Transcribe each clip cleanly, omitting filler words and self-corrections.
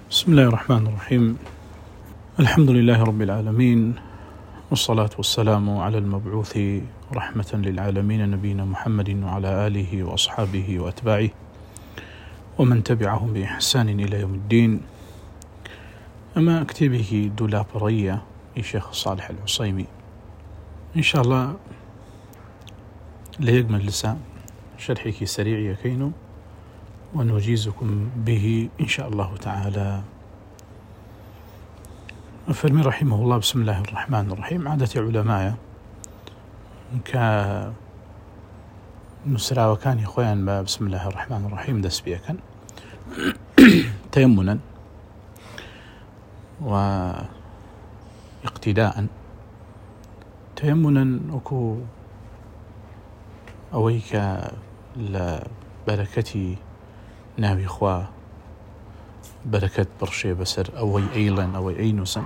بسم الله الرحمن الرحيم. الحمد لله رب العالمين، والصلاة والسلام على المبعوث رحمة للعالمين نبينا محمد وعلى آله وأصحابه وأتباعه ومن تبعهم بإحسان إلى يوم الدين. أما أكتبه دولاب رية الشيخ صالح العصيمي إن شاء الله ليجمل لسا شرحك سريع يكينو ونجيزكم به إن شاء الله تعالى. فرمي رحمه الله بسم الله الرحمن الرحيم. عادة علماء كنسرا وكان يخوان بسم الله الرحمن الرحيم دس بيكن تيمنا واقتداء. تيمنا وكو أويك لبركتي ناوي خوا بركة برشي بسر أوي أيلا أوي أينوسا،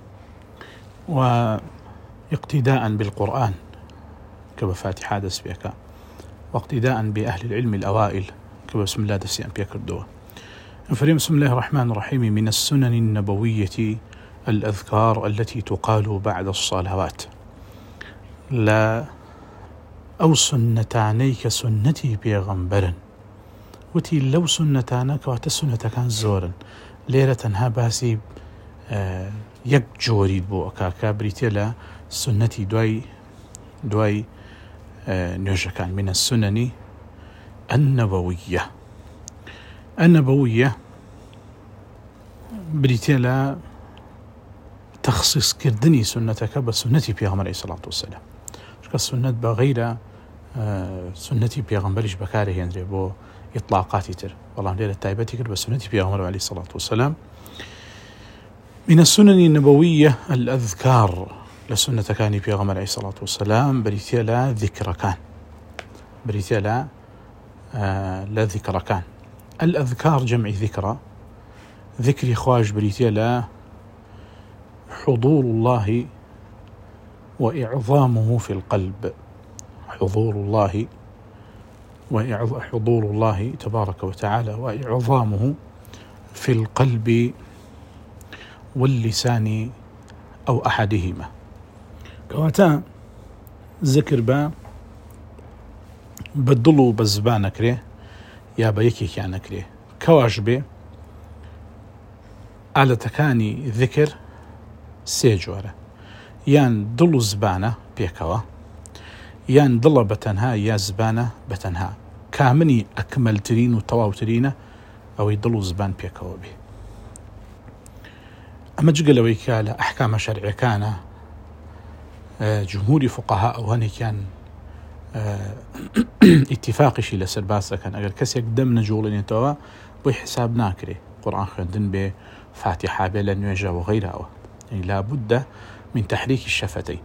واقتداء بالقرآن كبفاتحة دس بيكا، واقتداء بأهل العلم الأوائل كبسم الله دسيان بيكر دوا. فريم بسم الله الرحمن الرحيم. من السنن النبوية الأذكار التي تقال بعد الصلوات، لا أو سنتانيك سنتي بيغمبرا وتي لو سنتانك واتسنة كان زورا ليرة تنها باسي يك جوريد بو أكاكا بريتيلا سنتي دواي نوجه كان. من السنن النبوية بريتيلا تخصيص كردني سنتك بسنتي بيغمبر عليه الصلاة والسلام. شكا السنة بغير سنتي بيغمبرش بكاره يندري بو إطلاقاتي تر والله ليلة تايبتي كر بسنتي بيغمبر عليه الصلاة والسلام. من السنن النبوية الأذكار لسنة كان بيغمبر عليه الصلاة والسلام بريتيلا ذكر كان بريتيلا لا ذكر كان. الأذكار جمع ذكرى، ذكر خواج بريتيلا حضور الله وإعظامه في القلب، حضور الله تبارك وتعالى وإعظامه في القلب واللسان أو أحدهما. كواتا ذكر با بدلو بزبان كريه يا بيكي كان كريه كواش بي على تكاني ذكر سيجوره يان دلو زبانة بيكوا يان دل بتنها يا زبانة بتنها كامني أكمل ترين وتواو ترين أو يدلو زبان بيكوا بي. أما جقل ويكالا أحكام شرعي كان جمهور فقهاء وهني كان اتفاقي شي لسرباسة كان أقل كسيك دم نجول إن توا بي حساب ناكري قرآن خندن بفاتحة بلا نيجا وغيرها، يعني لا بد من تحريك الشفتين.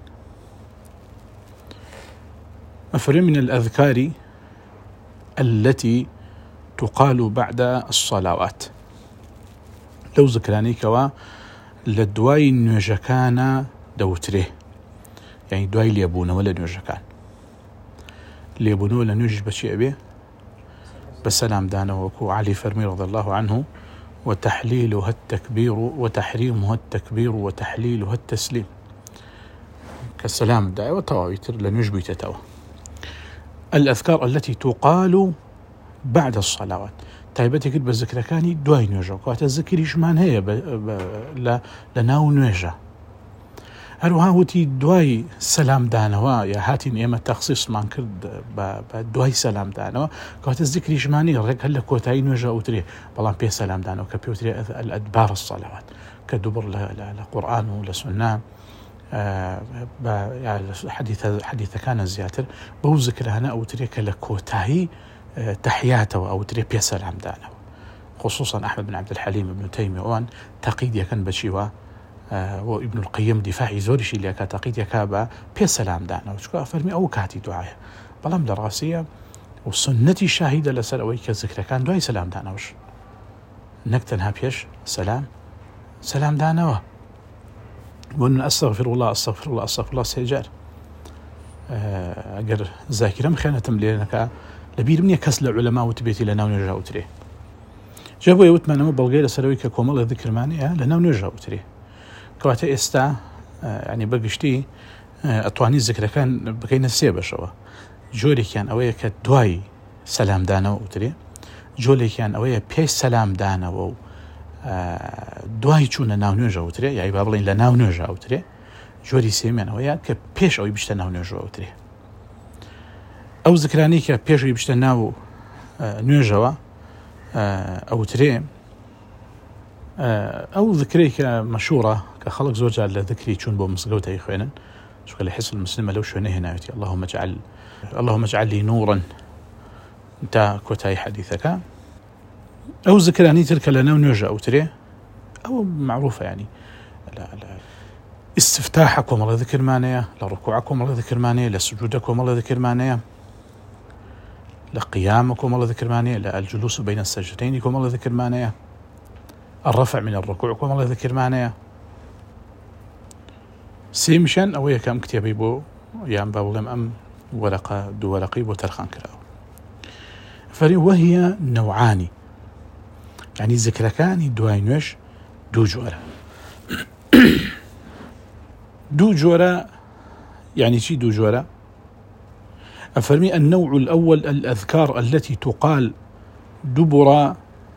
أفرم من الأذكار التي تقال بعد الصلوات لو ذكراني كوا لدواي نيجكان دوتره، يعني دواي ليبون ولا نيجكان ليبون ولا نيجش بشيء به بسلام دانا وكو علي فرمي رضي الله عنه وتحليلها التكبير وتحريمها التكبير وتحليلها التسليم كالسلام الداعي وتواويتر لن يجبي تتوى. الأذكار التي تقال بعد الصلوات تايبتي كد بالذكر كاني دواي نوجه وقت الذكر يشمان هي لناو نوجه هروها هوتي دواي سلام دانوا يا هاتين إما تخصيص من كرد بدواي سلام دانوا قوات الذكر يشماني رك هلا كوتاي نوجه أوتري بلان بيه سلام دانوا كبيوتري الأدبار الصلوات كدبر لقرآن ولسنة حديث كان زياتر بو ذكر هنا أوتري كلكوتاي تحياته أو تري بيه سلام دانوا، خصوصا أحمد بن عبد الحليم ابن تيمية وان تقيد يكن بشيوا وابن القيم دفاعي زورشي اللي كتقيد يكابا بيه سلام دانا وشكو فرمي أو كاتي دعاية بلام دراسية وسنتي شاهدة لسر أويك الذكر كان دعاي سلام دانا وش نكتنها بيش سلام دانا وأن أستغفر الله سيجار أجر ذاكرة مخانة تملينك لبير من يكسل علماء وتبيتي لنا ونرجع وتريه جابوا يوتمان بلغير سلوي ككومل ذكر مانية لنا ونرجع وتري كواتا استا يعني بقشتي اتواني ذكر كان بكين السيبه شوا جوري كان اويا كدواي سلام دانا وتري جولي كان اويا بيش سلام دانا و دوای چوونە ناو نوێژەوترێ یای با بڵین لە ناو نوێژەوترێ جۆری سێمیانەوەیە کە پێش ئەوی بشتە ناو نوێژەوترێ ئەو زکرانی کە پێشی بشتە ناو نوێژەوە ئەوترێ ئەو ذکرەی کە مەشهورە کە خەڵک زۆر جار لە ذکری چوون بۆ مزگەوتەی خوێنن چونکە لە حیزب المسلمە لەو شوێنە هێناوێتی اللهم اجعل لي نورا تا کۆتایی حەدیثەکە أو ذكراني تلك لنا ونرجع أوتري أو معروفة يعني لا استفتاحكم الله ذكر مانية لركوعكم الله ذكر مانية لسجودكم الله ذكر مانية لقيامكم الله ذكر مانية للجلوس بين السجدتينكم الله ذكر مانية الرفع من الركوعكم الله ذكر مانية سيمشن أو كم كتابي بو يام باولم أم ورقة دو ورقي بو ترخان كراو وهي نوعان يعني ذكركاني دوای نوێژ دوو جۆرە دوو جۆرە يعني شي دوو جۆرە أفرمي النوع الأول الأذكار التي تقال دبر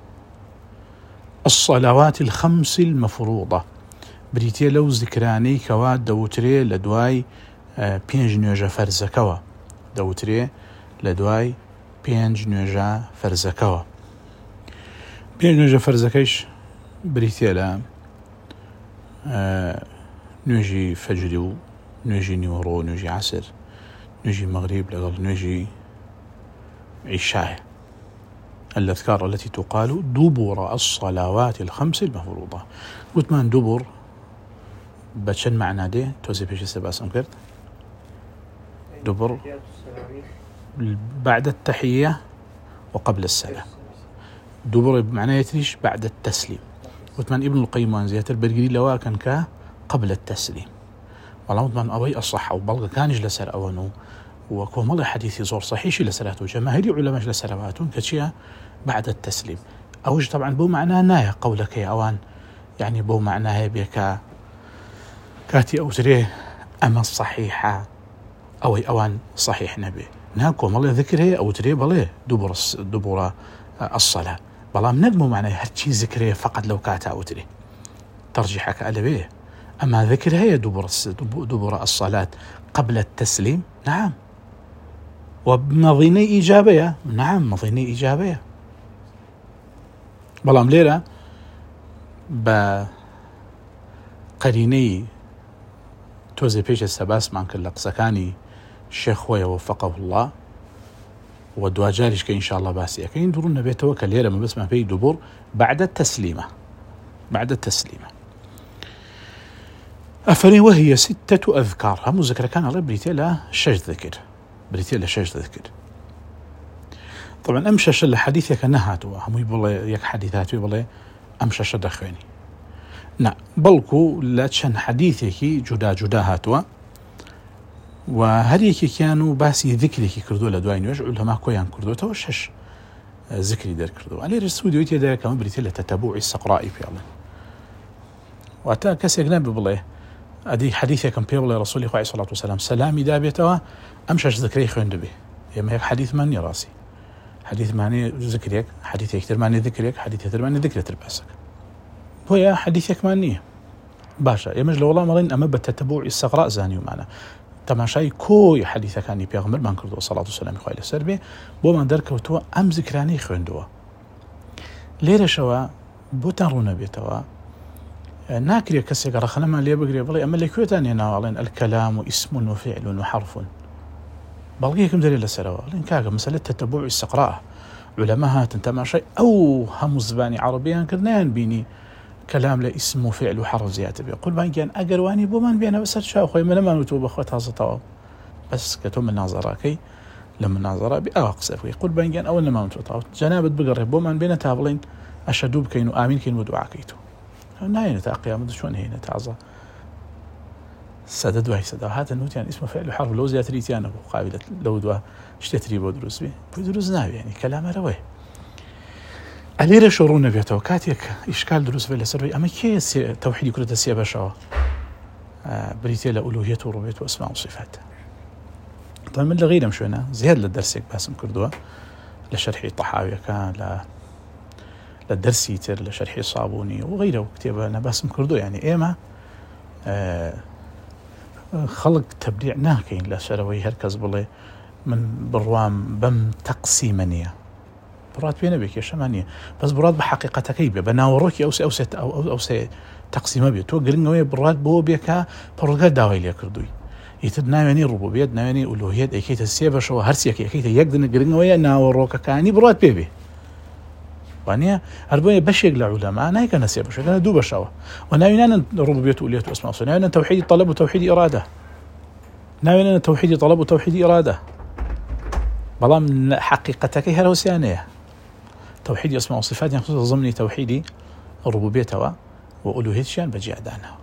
الصلوات الخمس المفروضة بريتي لو ذكراني كوا دوتري لدواي بينج نوێژە فەرزەکەوە دوتري لدواي بينج نوێژە فەرزەکەوە پێنج نوێژە فەرزەکەیش بریتێ لە نوێژی فەجری و نوێژی نیوەڕۆ و نوێژی عەسر نوێژی مەغریب لەگەڵ نوێژی عیشاء الأذكار التي تقال دبر الصلوات الخمس المفروضة وتمان دبر بچەند معنى دێ تۆزێ پێشێستا باسم کرد دبر بعد التحية وقبل السلام دبر بمعنى يتريش بعد التسليم وثمان ابن القيم وانزياتر برقري لوا كان قبل التسليم والله وثمان أوي الصحة وبلغ كان يجلس أوانو وكومل حديثي زور صحيح لسلاته جماهيري علماء لسلواتهم كشيء بعد التسليم أوج طبعا بو معناه نايا قولك يا أوان يعني بو معناه بك كاتي أوتريه أما الصحيحة أو أوان صحيح نبي ناكو مالي ذكره أوتريه بليه دبر الصلاة بلام ندمو معناه هرشي ذكره فقط لو كاتا أوتري ترجيحك ألبيه أما ذكر هي دبر الصلاة قبل التسليم نعم ومظيني إيجابية نعم مظيني إيجابية بلام ليرة بقريني توزي بيش السباس معنك اللقسكاني الشيخ وفقه الله ودواجارش كإن شاء الله باسي أكين درون بيته كاليرة ما بس ما في دبر بعد التسليمة أفري وهي 6 أذكار هم ذكر كان الله بريتيلا شش ذكر طبعا أمشش الحديث كنهاتوا هم يبغى يك حديثات يبغى أمشش دخويني نا بلكو لا تشن حديثك جدا هاتوا وهريك كانوا باسي ذكرك كردو لدواي نوج علماء كويان كردو توشش ذكري در كردو علي رسول يوتي دا كمان بريتيلا تتبع السقراء في الله وأتا كسي جناب بالله أدي حديث كم بيبل رسول الله عليه الصلاة والسلام سلامي دابته أمشش ذكري خوند به يما هيك حديث ماني راسي حديث ماني ذكريك حديث يكتر ماني ذكريك حديث يكتر ماني ذكري ترباسك هو حديثك ماني باشا يا مجل والله مرين أما بتتبع السقراء زاني ومعنا تماشای کوی حدیثەکانی پێغەمبەرمان کردووە سەڵات و سەلامی خوای لەسەر بێ بۆمان دەرکەوتووە ئەم ذکرانەی خوێندووە لێرەشەوە بۆتان ڕوو نەبێتەوە ناکرێت کەسێک ڕەخنەمان لێ بگرێ بڵێ ئەمە لەکوێتان هێناوەڵێن الكلام اسم وفعل وحرف بەڵگەیەکم دەرێ لەسەرەوە بڵێن کاکە مەسەلە تەتەبوع السەقراء علەما هاتن تەماشای ئەو هەموو زبانی عەرەبییان کرد نەیان بینی كلام لا اسم وفعل وحرف زيادة بيقول بانجان أجرواني بومان بينا بس هالشيء أخوي من ما نتوب أخوات هذا طواب بس كتوم الناظراكي لما الناظرة بأقصف يقول بانجان أول ما نتوب طواب جنابة بقرب بومان بينا تابلين أشدوب كينو آمين كين ودعاء كيتو ناين تأقيا مد شون هنا تعظى سدد وهي سدد هذا النوت يعني اسمه فعل وحرف لو زيادة ريتيانه قابلة لو دوا اشتتري بودروس بي بودروس ناوي يعني كلام رواه ئەلێرە شەڕوو نەبێتەوە کاتێک ئیشکال دروست بێت لەسەر ئەمە کێ تەوحیدی کورتە سێ بەشەوە بریتێ لە ئولوهیەت و ڕوبێت و ئەسما و صفات. طبعا من لە غیرم شوێنە زیاد لە دەرسێک باسم کردووە لە شەرحی طەحاویەکە لە دەرسی تر لە شەرحی صابونی و غیرە و کتێبە نەباسم کردو. یعنی ئێمە خەڵک تەبلیغ ناکەین لەسەرەوەی هەر کەس بڵێ من بڕوام بەم تەقسیمە نییە، بڕات پێ نەبێ کێشەمان نییە، بەس بڕات بە حەقیقەتەکەی بێ، بە ناوەڕۆکی ئەو سێ تەقسیمە بێت. تۆ گرنگەوەی بڕات بۆ بێکە پڕگە داوای لێ کردووی، ئیتر ناوێنی ڕوبوبیەت ناوێنی ئولوهیەت ئەیکەیتە سێ بەشەوە، هەرسێک ئەیکەیتە یەک دنە، گرنگەوەیە ناوەڕۆکەکانی بڕات پێ بێ. وانە هەر بۆیە بەشێک لە عولەما نایکەنە سێ بەشەکەنە دوو بەشەوە، و ناوێنانە ڕوبوبیەت و ئولوهیەت و ئەسما و صفات، ناوێنە تەوحیدی طەلەب و تەوحیدی ئیرادە، ناوێنە تەوحیدی طەلەب و تەوحیدی ئیرادە، بەڵام حەقیقەتەکەی هەر ئەوسیانەیە. تەوحیدی ئەسما و صفات یان خصوصا ضمنی تەوحیدی ڕوبوبیەتەوە و ئولوهیەتیان بەجێدانەوە.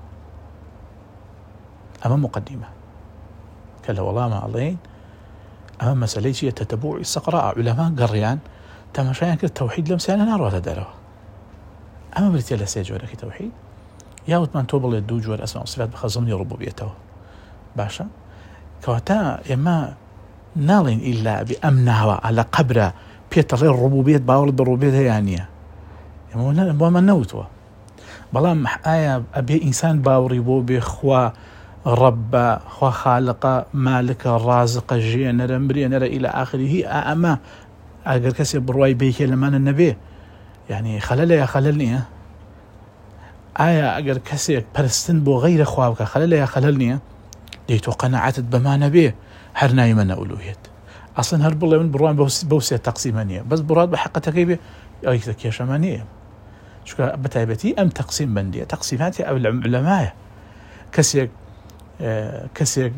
ئەمە مقدمە کە لە وەڵامە ئەڵێن ئەمە مەسەلەی چیە؟ تەتەبوعی سەقراء، عولەما گەڕیان تەماشایان کرد تەوحید لەم سیانە ناڕواتە دەرەوە. ئەمە بریتێ لە سێ جۆرەکی تەوحید، یا وتمان تۆ بڵێ دوو جۆر ئەسما و صفات بخە ضمنی ڕوبوبیەتەوە. باشە، کەواتە ئێمە ناڵێن ئیلا بێ ئەم ناوە لە قەبرە پێتەڵێ ڕوبوبیەت باوەڕ بە ڕوبوبیەت هەیە نییە، ئێمە بۆمە نەوتووە. بەڵام ئایا ئەبێ ئینسان باوەڕی بۆ بێ خوا ڕەبە، خوا خالقە، مالکە، ڕازقە، ژێنەرە، مرێنەرە ئیلە ئاخریه، ئەمە ئەگەر کەسێ بڕوای بێکێ لەمانە نەبێ یعنی خەلەلە یا خەلەل نییە؟ ئایا ئەگەر کەسێک پەرستن بۆ غەیرە خوا بکە خەلەلە یا خەلەل نییە؟ دەی تۆ قەناعەتت بەمانە بێ هەر نایمەنە ئولوهیەت. ئەسڵەن هەر بڵێ من بڕوام بەو سێ تەقسیمە نییە، بەس بڕات بە حەقەتەکەی بێ ئەوەی کێشەمە نییە. چونکە بەتایبەتی ئەم تەقسیم بەندیە تەقسیماتی ئەو لەمایە. کەسێک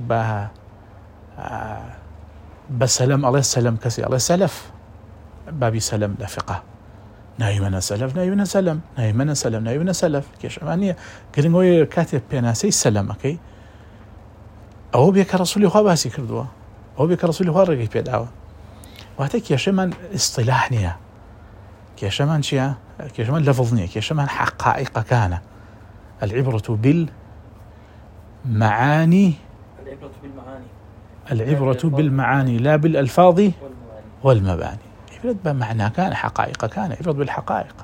بە سەلەم ئەڵێ سەلەم، کەسی ئەڵێ سەلەف، بابی سەلەم لە فقه، نایمەنە سەلەف، نایمەنە سەلەم، نایمەنە سەلەم، نایمەنە سەلەف، کێشەمان نییە. گرنگەوەی کاتێک پێناسەی سەلەمەکەی ئەوە بێ کە ڕەسوولی خوا باسی کردووە، ئەوە بێ کە ڕەسوولی خوا ڕێگەی پێداوە. واتە کێشەمان ئیستیلاح نییە، کێشەمان چییە؟ کێشەمان لەفظ نییە، کێشەمان حقائقەکانە. العبرة بالمعاني، العبرة بالمعاني لا بالألفاظ والمباني. عبرة بمعنى كان حقائق، كان عبرة بالحقائق.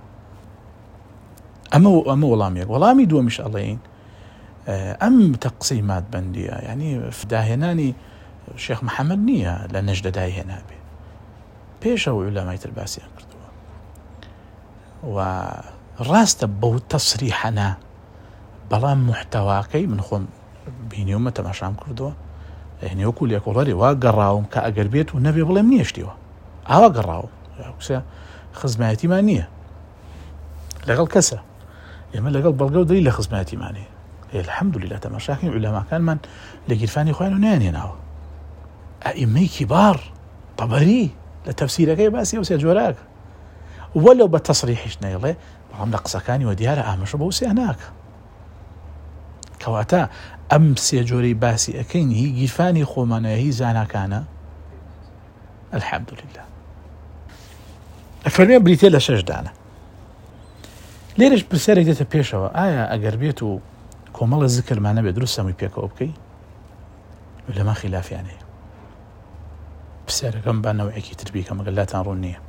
أما وڵامی دووەمیش ئەڵێن ئەم تەقسیمات بەندیە، یعنی داهێنانی شێخ محەممەد نییە لە نەجدە داهێنا بێ، پێشەوە عولەمای تر باسییان کردووە. و ڕاستە بەو تەسریحەنە، بەڵام محتەواکەی من خۆم بینیومە تەماشام کردووە، هێنێوەکو لێکۆڵەری وا گەڕاوم کە ئەگەر بێت و نەبێ بڵێم نییەشتیوە، ئاوا گەڕاوم کسە خزمەتیمان نییە لەگەڵ کەسە، ئێمە لەگەڵ بەڵگە و دەی لە خزمەتیمانەیە. الحەمدولله تەماشاکەین عولەماکانمان لە گیرفانی خۆیان و نەیانهێناوە. ئەئیمەی کیبار تەبەری لە تەفسیرەکەی باسی ئەو سێ جۆراکە، وەلەو بە تەسریحیش نەیڵێ، بەڵام لە قسەکانی وە دیارە ئاماژە بەو سێ ناکە. کەواتە ئەم سێ جۆرەی باسی ئەەکەین هی گیرفانی خۆمانە، هی زاناکانە. الحەمدولله ئەفەرمێ بریتێ لە شەشدانە. لێرەش پرسیارێک دێتە پێشەوە، ئایا ئەگەر بێت و کۆمەڵە زیکرمانە بێت دروست هەمووی پێکەوە بکەی؟ لەما خلافیان هەیە. پرسیارەکەم با نەوەیەکی تر بیکەم ئەگەر لاتان ڕوون نییە.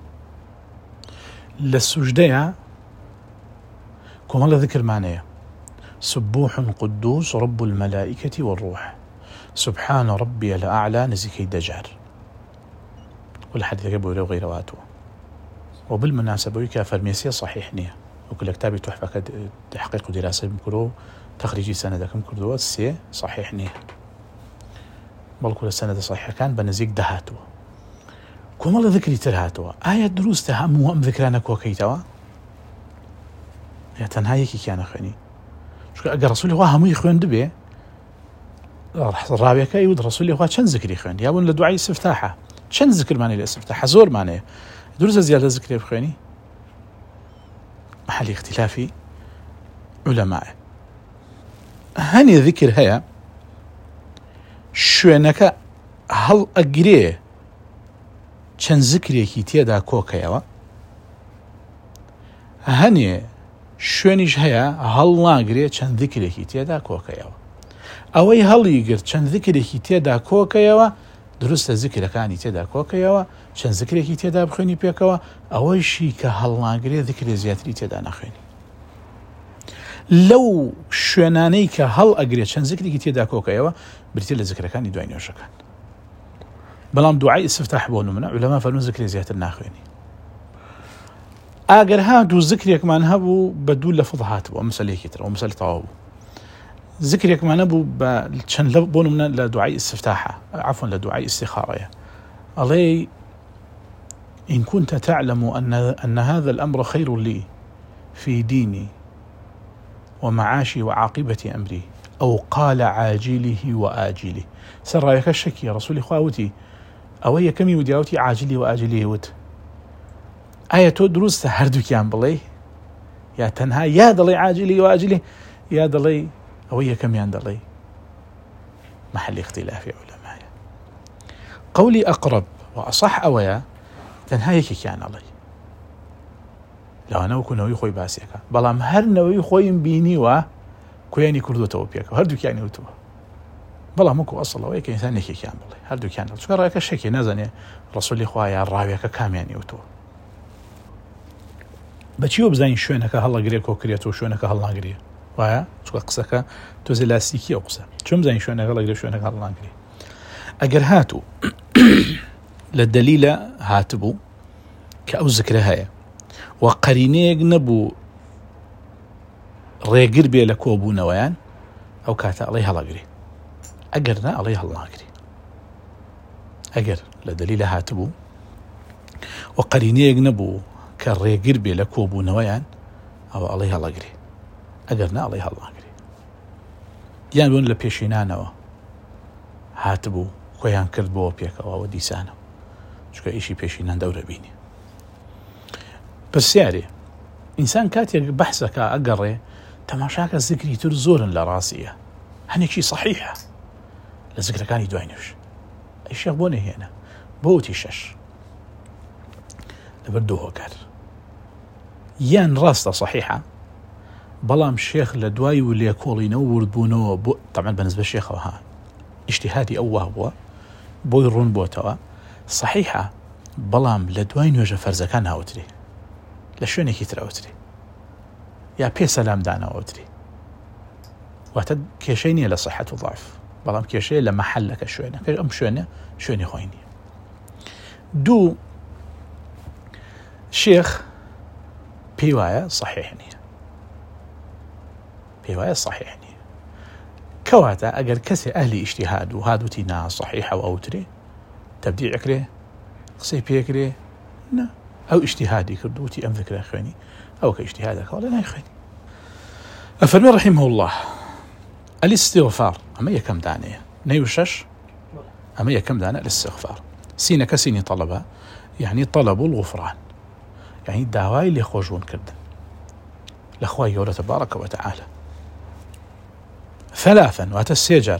لە سوژدەیە کۆمەڵە زیکرمانەیە: سبوح قدوس رب الملائكة والروح، سبحان ربي الأعلى نزيكي دجار، والحديث بوري وغيرواته. وبالمناسبة كفرميسية صحيح نية، وكل كتابي تحفة تحقيق ودراسة بكرو تخريجي سندكم كردوات سي صحيح نية، بل كل السند صحيح كان بنزيك دهاتوا كومال ذكري ترهاتوا آية دروس تهموا أم ذكرانا كوكيتوا يا تنهايكي كان خيني شو أجر رسول الله هم يخون دبي رابع كيود رسول الله شن ذكري خيني يا بون لدعاء استفتاحه شن ذكر معنى الاستفتاح زور معنى دروس زيادة ذكري بخيني محل اختلافي علماء هني ذكر هيا شوێنەکە هەڵ ئەگرێ چەند زیکرێکی تێدا کۆکەیەوە هەنێ شوێنیش هەیە هەڵ ناگرێت چەند ذیکرێکی تێدا کۆکەیەوە. ئەوەی هەڵی گرت چەند ذیکرێکی تێدا کۆکەیەوە دروستە ذیکرەکانی تێدا کۆکەیەوە چەند ذیکرێکی تێدا بخوێنی پێکەوە ئەوەیشی کە هەڵ ناگرێت ذیکرێ زیاتری تێدا ناخوێنی. لەو شوێنانەی کە هەڵ ئەگرێت چەند ذیکرێکی تێدا کۆکەیەوە بریتە لە ذیکرەکانی دوای نوێژەکان. بەڵام دوعای ئیستفتاح بۆ نمونە عولەما فەرموون ذیکرێ زیاتر ناخوێنی. ئاگەر هاتوو ذیکرێکمان هەبوو بە دوو لەفظ هاتبوو مەسەلەیەکی تر ئەو مەسەلە تەواو بوو. ذیکرێکمان هەبوو بە چەند بۆ نمونە لە دوعای ئیستفتاحە عفوا لە دوعای ئیستیخارەیە ئەڵێ إن كنت تعلم أن هذا الأمر خير لي في ديني ومعاشي وعاقبة أمري أو قال عاجله وآجله سرايك الشك يا رسول خواوتي أو هي كمي ودياوتي عاجلي وآجله وت آية دروس هردو كيان بلي يا تنها يا دلي عاجلي وآجله يا دلي أو هي كميان دلي محل اختلاف علماء. قولي أقرب وأصح أويا تەنها یەکێکیان ئەڵێ لەوانەوە نەوەی خۆی باسیەکە بەڵام هەر نەوەی خۆیم بینیوە کۆیانی کردوتەوە پێکەوە هەردووکیانی وتووە بەڵام وەکو ئەسڵەوەی کە ئینسان یەکێکیان بڵێ هەردووکیان دڵ چکە ڕێکە شەکێ نەزانێ ڕەسوولی خوا یان ڕاویەکە کامیانی وتووە بەچیوە بزانین شوێنەکە هەڵەگرێ کۆکرێتەوە شوێنەکە هەڵناگرێ وایە چکە قسەکە تۆزێ لاستیکی ئەو قسە چۆن بزانین شوێنەکە هەڵەگرێ شوێنەکە هەڵناگرێ ئەگەر هاتوو لە دەلیلە هاتبوو کە ئەو ذیکرە هەیە و قەرینەیەک نەبوو ڕێگر بێ لە کۆبوونەوەیان ئەو کاتە ئەڵێ هەڵەگرێ ئەگەر نا ئەڵێ هەڵناگرێ ئەگەر لە دەلیلە هاتبوو و قەرینەیەک نەبوو کە ڕێگر بێ لە کۆبوونەوەیان ئەوە ئەڵێ هەڵەگرێ ئەگەر نا ئەڵێ هەڵناگرێ یان بوون لە پێشینانەوە هاتبوو خۆیان کرد بۆ پێکەوەوە دیسانەوە چکە ئیشی پێشینان دەورە بینی پرسیارێ ئینسان کاتێک بەحسەکە ئەگەڕێ تەماشاکە ذیکری تر زۆرن لە ڕاستیە هەنێکی صحیحە لە ذیکرەکانی دوای نوێژ ئەی شێخ بۆ نەهێنا بۆ وتی 6 لەبەر دوو هۆکار یان ڕاستە صحیحە بەڵام شێخ لە دوای و لێکۆڵینەوە وردبوونەوە بۆ تەمەن بەنسبە شێخەوە ها ئیجتیهادی ئەو وا بووە بۆی ڕوون بۆتەوە صحیحە بەڵام لە دوای نوێژە فەرزەکان هاوتری لە شوێنێکی تراوتری یا پێ سەلام داناوتری واتە کێشەی نییە لە صحەت و ضعف بەڵام کێشەیە لە مەحەلەکە شوێنە ئەم شوێنە شوێنی خۆی نییە. دوو شێخ پێی وایە صحیح نییە پێی وایە صحیح نییە کەواتە ئەگەر کەسێ ئەهلی ئیجتیهاد و هادوتی نا صحیحە و ئەوترێ تەبدیع کرێ قسەی پێکرێ نا ئەو ئیجتیهادی کردوتی ئەم ذیکرە خوێنی ئەو کە ئیجتیهادەکە وڵێ نایخوێنی. ئەفەرمێ رحمه الله الاستغفار ئەمە یەکەم دانەیە نەی 6 ئەمە یەکەم دانە الاستغفار سینەکە سینی طەلەبە یعنی طەلەب الغفران یعنی داوای لێخۆشبوون کردن لە خوای گەورە تەبارەکە وتەعالە. 3 واتە 3 جار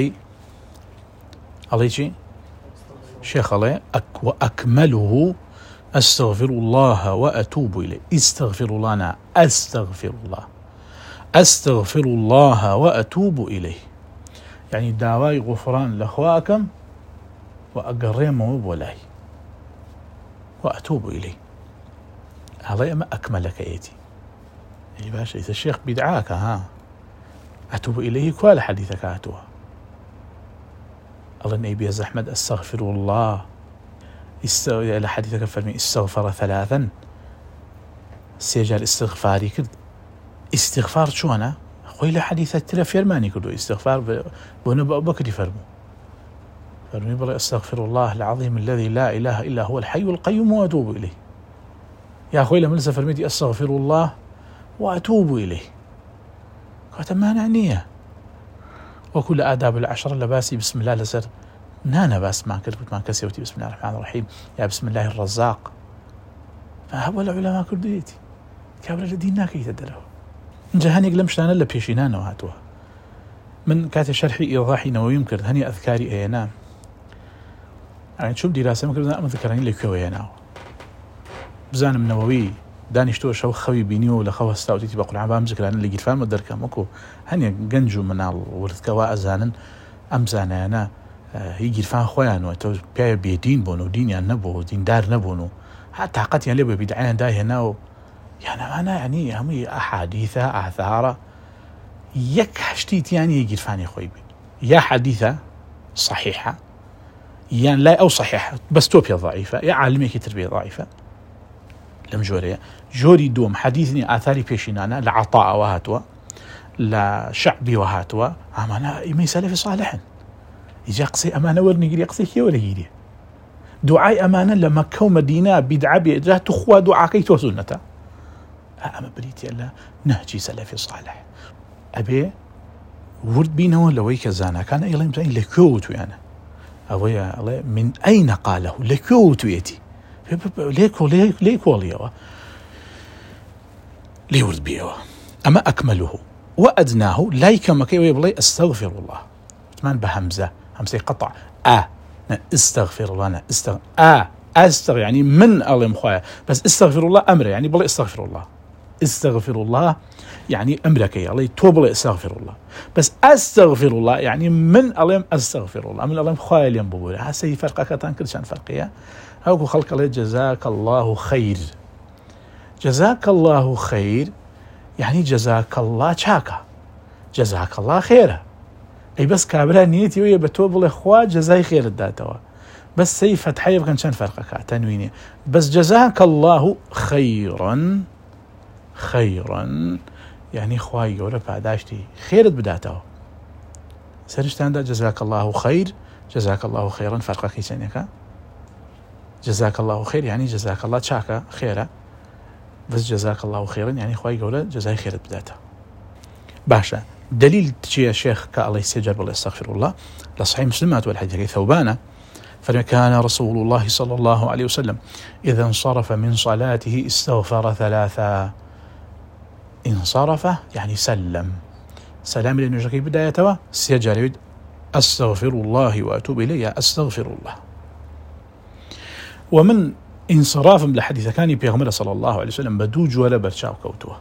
ئەڵێ چی شيخ الله وأكمله أستغفر الله وأتوب إليه استغفر الله أنا أستغفر الله وأتوب إليه يعني داواي غفران لأخواكم وأقرمه بولاي وأتوب إليه هذا ما أكملك أيتي يعني باشا إذا الشيخ بدعاك ها أتوب إليه كوال حديثك أتوها الله النبي أحمد استغفر الله إلى حديثك فرمي استغفر 3 سيجال استغفاري كد استغفار شوانا خوي لحديثة تلا فرماني كدو استغفار بونو بكري فرمي بلا استغفر الله العظيم الذي لا إله إلا هو الحي القيوم وأتوب إليه يا أخوي لما لسه فرميتي استغفر الله وأتوب إليه قالت ما نعنيه وكل آداب العشر لباسي بسم الله لسر نانا باس ما كتبت ما كسيوتي بسم الله الرحمن الرحيم يا بسم الله الرزاق فهو العلماء كرديتي كابر الدين ناكي تدلو جهاني قلمش أنا إلا بيشينانا وهاتوها من كات شرحي إيضاحي نووي كرد هني أذكاري أينام يعني شو بدراسة ما كردنا أم ذكرني لك ويناو بزانم نووي دانیشتۆ شەو خەوی بینی و لە خەو هەستاوتێتی بە قورعان بام ذکرانە لە گیرفانمە دەرکەم وەکو هەنێک گەنج و مناڵ وردکەوە ئەزانن ئەم زانایانە هی گیرفان خۆیانەوە تۆ پێیە بێدین بوون و دینیان نەبوو و دیندار نەبوون و ها تااقەتیان لێ بە بیدعیان داهێنا و یانەوانە ینی هەمووی ئەحادیثە ئاثارە یەک هەشتیتیانی گیرفانی خۆی بین یا حەدیثە صحیحە یان لای ئەو صحیحە بەس تۆ پێ ضعیفە یا عالمێکی تر بێ ضعیفە لەم جۆرەیە جۆری دووەم حەدیثنی ئاثاری پێشینانە لە عەطاءەوە هاتووە لە شەعبیەوە هاتووە ئەمانە ئیمەی سەلەفی صالحن ئیجا قسەی ئەمانە وەرنگیری قسەی کێ وەرەگیری دوعای ئەمانە لە مەککە و مەدینە بیدعە بێ جا تو خوا دوعاکەی تۆ سونەتە ئەمە بریتە لە نهجی سەلەفی صالح ئەبێ ورد بینەوە لەوەی کە زانەکان ئەیڵێن بزانین لەکوێ وتویانە ئەوەیە ئەڵێ من ئەین قالەه لەکوێ وتوێتی لێ کۆڵیەوە لێ ورد بێەوە ئەمە ئەکمەلوه وەئەدناه لای کەمەکەی وێ بڵێ ئەستەغفر الله وتمان بە هەمزەی قەطع استغفر الله استغفر يعني من الله مخويا بس استغفر الله أمره يعني بلا استغفر الله استغفر الله يعني أمرك يا الله توب استغفر الله بس استغفر الله يعني من الله استغفر الله من الله مخويا اليوم بقول هسه فرقك تنكر شان فرقية هاكو خلق الله جزاك الله خير جزاك الله خير يعني جزاك الله شاكا جزاك الله خيره أي بس كابرا نيتي ويا بتوب الإخوة جزاي خير الداتوا بس سي فتحية بكن شان فرقك تنويني بس جزاك الله خيرا يعني خواي يقول بعداشتي خير بداتوا سرشتان دا جزاك الله خير جزاك الله خيرا فرقك يسنيك جزاك الله خير يعني جزاك الله شاكا خيرا بس جزاك الله خيرا يعني خواي يقول جزاي خير بداتوا باشا دليل تجي يا شيخ كالله يستجاب الله استغفر الله لصحيح مسلمات والحديث ثوبانا فكان رسول الله صلى الله عليه وسلم إذا انصرف من صلاته استغفر ثلاثا انصرف يعني سلام لنجركي بدايته سيجاري أستغفر الله وأتوب إليه أستغفر الله ومن انصراف لحديث كان بيغمر صلى الله عليه وسلم بدوج ولا برشاو كوتوه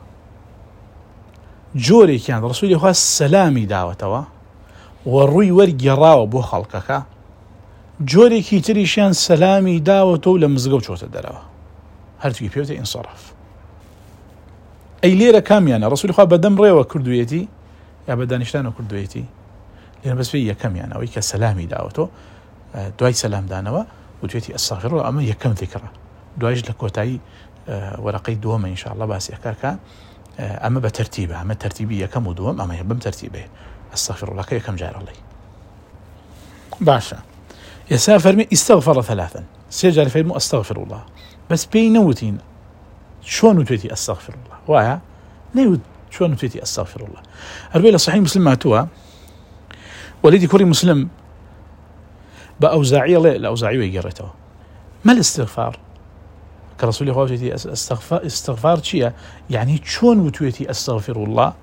جوري كان رسول الله السلامي دعوتوا والروي ورقراو بو خلقك جوري كي تريشان سلامي دعوتو لمزقو شوت الدراوة هرتوكي بيوتي انصرف أي ليرة كاميانا رسول الله بدم ريوة كردويتي يا بدانشتان وكردويتي لأن بس فيه كاميانا ويكا سلامي دعوتو دواي سلام دانوا ودويتي استغفر الله أما يكم ذكرى دوايج لكوتاي ورقي دوما إن شاء الله بس يكاكا أما بترتيبه أما ترتيبية كم ودوم أما يبم ترتيبه استغفر الله كم جار الله باشا يسافر من استغفر ثلاثا سيجعل فيلم استغفر الله بس بينوتين شلون نتويتي استغفر الله وايا نيوت شلون نتويتي استغفر الله أربيل صحيح مسلم ماتوا وليدي كوري مسلم بأوزاعية لا أوزاعية يقرأته ما الاستغفار كرسول الله وجهتي استغفار شيء يعني شون وتويتي استغفر الله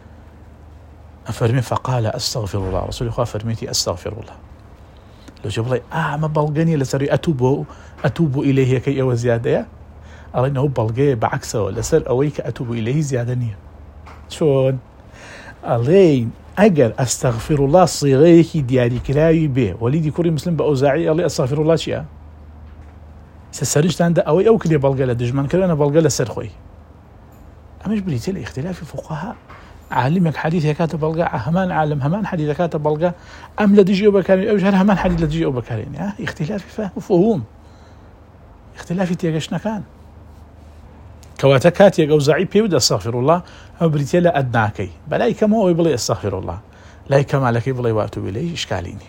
أفرمي فقال استغفر الله رسول الله فرميتي استغفر الله لو جاب لي ما بلغني لسري أتوب إليه كي أو زيادة أرى إنه بلغي بعكسه لسر أويك أتوب إليه زيادة نية شون ألين أجر أستغفر الله صيغيك دياري كلاوي به وليدي كوري مسلم بأوزاعي الله أستغفر الله شيء سرجت عند أو كلي بلغة دجمان كلنا بلغة سرخوي أمش بريتي الاختلاف فقهاء عالمك حديث كاتب بلغة همان عالم همان حديث كاتب بلغة أم لدجي وبكارين أو جهل همان حديث لدجي وبكارين اختلاف فهم اختلاف تيجشنا كان كواتكات يجو زعيب يود استغفر الله أو بريتي لا أدناكي بلاي كما هو يبلي استغفر الله لا كما لك يبلي وأتوب إليه إشكاليني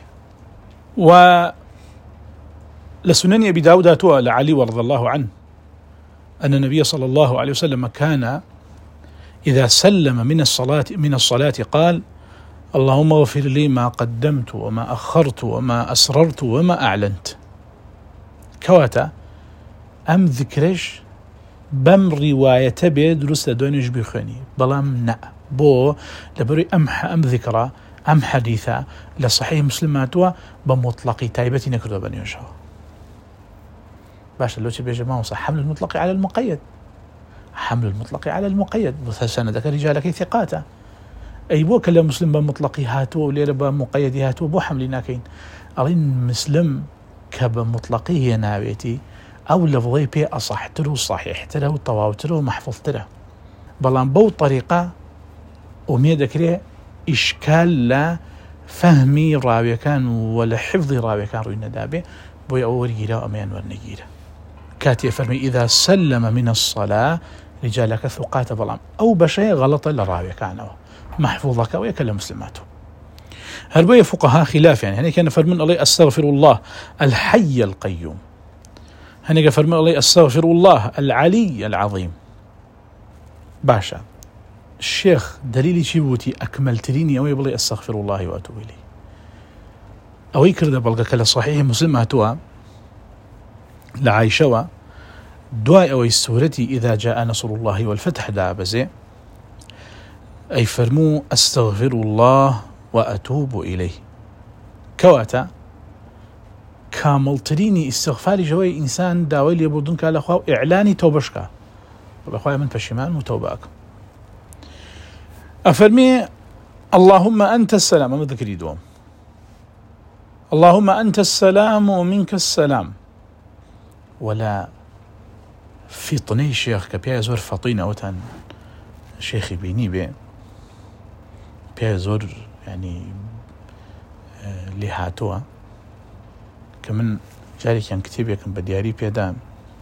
لسنن أبي داود لعلي رضي الله عنه أن النبي صلى الله عليه وسلم كان إذا سلم من الصلاة قال اللهم اغفر لي ما قدمت وما أخرت وما أسررت وما أعلنت كواتا أم ذكرش بم رواية بيد درست دونيش بيخوني بلام نا بو لبري أم ذكرى أم حديثة لصحيح مسلماتوا بمطلقي تايبتي نكردوا بنيوشوا باشا لو تبي جماعة صح حمل المطلق على المقيد حمل المطلق على المقيد سندك رجالك ثقاته أي بو كلا مسلم بمطلقي هاتو وليرة بمقيدي هاتو بو حملي ناكين أرين مسلم كبمطلقي ناويتي أو لفظي بي أصح ترو صحيح ترو طواو ترو محفوظ ترو بلان بو طريقة وميدا كريه إشكال لا فهمي راوي كان ولا حفظي راوي كان روينا دابي بو يأور جيرا أميان ورنجيرا كاتي فرمي إذا سلم من الصلاة رجالك ثقات بلان أو بشيء غلط لراوي كان محفوظك ويكلم مسلماته هل بو فقهاء خلاف يعني كان فرمون الله أستغفر الله الحي القيوم هنيك فرمون الله أستغفر الله العلي العظيم باشا الشيخ دليلي شيبوتي أكملتريني أوي بلي أستغفر الله وأتوب إليه أوي كرده بلغا كلا صحيح مسلم هاتوا لعايشوا دعاء أوي سورتي إذا جاء نصر الله والفتح دابزي أي فرمو أستغفر الله وأتوب إليه كواتا كاملتريني استغفاري جوي إنسان داوي لي بردون كالأخوة إعلاني توبشكا والأخوة من فشمان وتوباك أفرمي اللهم أنت السلام ما ذكري دوم اللهم أنت السلام ومنك السلام ولا في طني شيخ كبيا زور فطينة وتن شيخي بيني بي بيا زور يعني لهاتوا كمن جاري كان كتيبي كان بدياري بيدام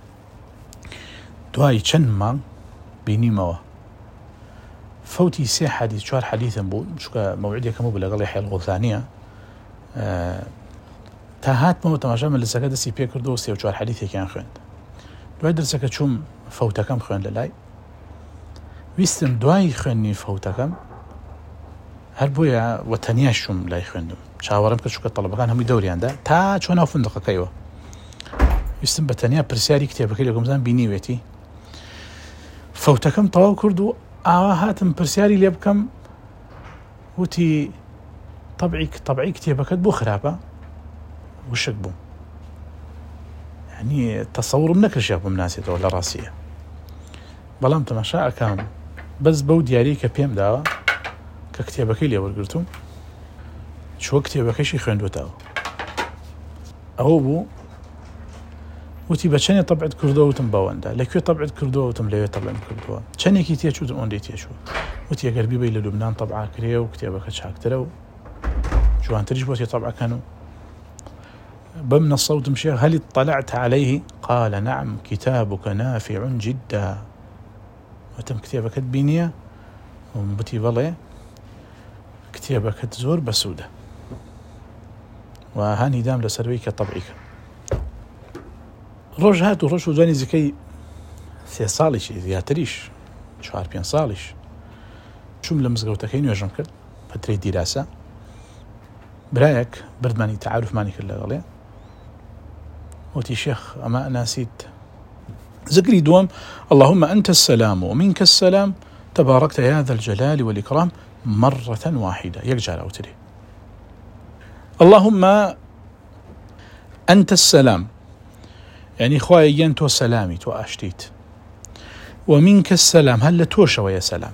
دواي چن ما بيني موا فوتي سي حديث شوار حديثا بو شكا موعدي كمو بلغالي حيال غوثانية تاهات مو تماشا من لساكا دسي بي كردو سي وشوار حديثي كان خوند دواي درساكا چوم فوتا كم خوند للاي ويستم دواي خوندني فوتا كم هل بويا وتنياشم لا يخوندم شاورم كشوكا طلبة كان هم يدوريان دا تا چونا فندقة كيوه ويستم بتنيا برسياري كتابك لكم زان بيني ويتي فوتا كم طواو كردو هاتم برسياري لي بكم وتي طبعي كتابك بو خرابة وشك بو يعني تصور منك الشيخ بمناسيته ولا راسية بلام تماشا كان بس بو دياري كبيم داوا ككتابك لي ورقرتم شو كتابك شي خوندوتاو أو بو وتي بچني طبعت كردو وتم باوندا لكي طبعت كردو وتم ليه طبعا كردو چني كي تيچو اون دي تيچو وتي قربي بي لبنان طبعا كريو كتابك شاكترو شو انتريج بوتي طبعا كانوا بمن الصوت مشي هل اطلعت عليه قال نعم كتابك نافع جدا وتم كتابك بينيه ومبتي بالله كتابك تزور بسوده وهاني دام لسرويك طبعك روج هاتو روج وزاني زكي 3 صالش زياتريش شهر 5 صالش شو ملمزقوتكين يوجم كرد فترة دراسة برايك بردماني تعارف ماني كلا غلي وتي شيخ أما ناسيت ذكري دوم اللهم أنت السلام ومنك السلام تباركت يا ذا الجلال والإكرام مرة واحدة يرجع أوتري اللهم أنت السلام يعني خواهي ينتو سلامي تو أشتيت ومنك السلام هل توشى ويا سلام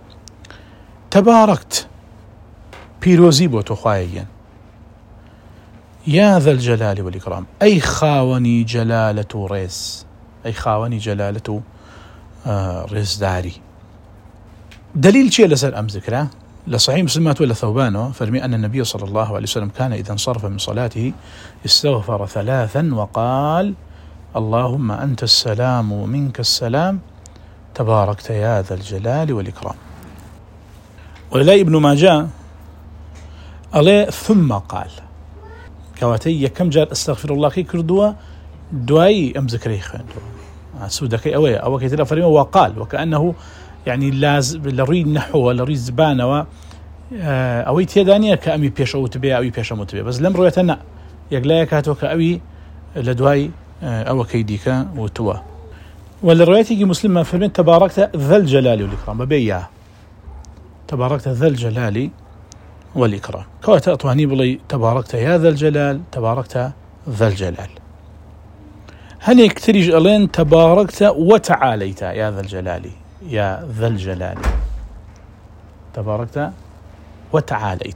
تباركت بيروزي بوتو خواهي يا ذا الجلال والإكرام أي خاوني جلالة ريس أي خاوني جلالة ريس داري دليل شيء لسر أم ذكره لصحيح مسلمات ولا ثوبانه فرمي أن النبي صلى الله عليه وسلم كان إذا انصرف من صلاته استغفر 3 وقال اللهم أنت السلام ومنك السلام تباركت يا ذا الجلال والإكرام. ولله ابن ماجه عليه ثم قال كواتي كم جار استغفر الله كي كردوا دواي أم ذكري خندو سودكي أوي أو كي فرمي وقال وكأنه يعني لازم لريد نحو لريد زبانة أوي تيدانية كأمي بيش أو تبيع أوي بيش أو تبيع بس لم رؤيتنا يقلاك هاتو كأوي لدواي أو كيديك وتوا وللرواية مسلمة فرمي تباركت ذا الجلال والإكرام ببيع تباركت ذا الجلال والإكرام كوات أطواني بلي تباركت يا ذا الجلال تباركت ذا الجلال هنيك تريج ألين تباركت وتعاليت يا ذا الجلال يا ذا الجلال تباركت وتعاليت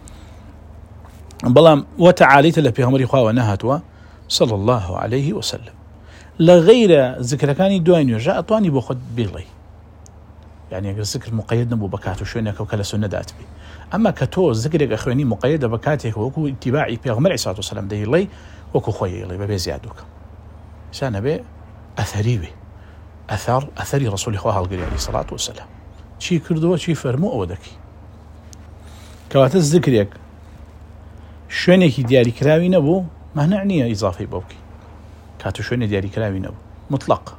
بلام وتعاليت لبيغمبري خوا ونهاتوا صلى الله عليه وسلم لغير ذكر كان دوين جاء أطواني بخد بيلي يعني الذكر مقيد نبو بكاته شوينك وكلا سنة دات بي أما كتو ذكرك أخواني مقيدة بكاتك وكو اتباعي بيغمبر عليه الصلاة والسلام دي لي وكو خوي لي ببي زيادوك شان بي أثري بي أثري رسول خواه عليه الصلاة والسلام شي كردوا شي فرمو أو دكي كواتز ذكرك شوينك دياري كراوي نبو ما نعني إضافي بوكي كاتو شوينك دياري كراوي نبو مطلق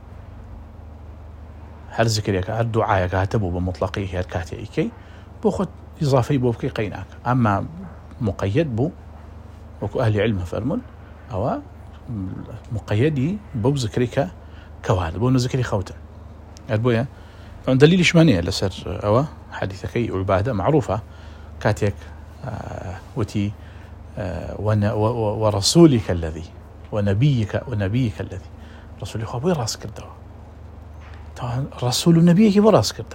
هر ذكرك هر دعايك هاتبو بمطلقيه هر كاتي إيكي بوخد إضافي بوكي قيناك أما مقيد بو وكو أهل علم فرمون أو مقيدي بو ذكرك كواد بو ذكري خوتا أربويا دليل شمانية لسر أو حديثكي عبادة معروفة كاتيك وتي ورسولك الذي ونبيك الذي رسولي خواه بوي راس كردوا طبعا رسول النبي كي براس كردوا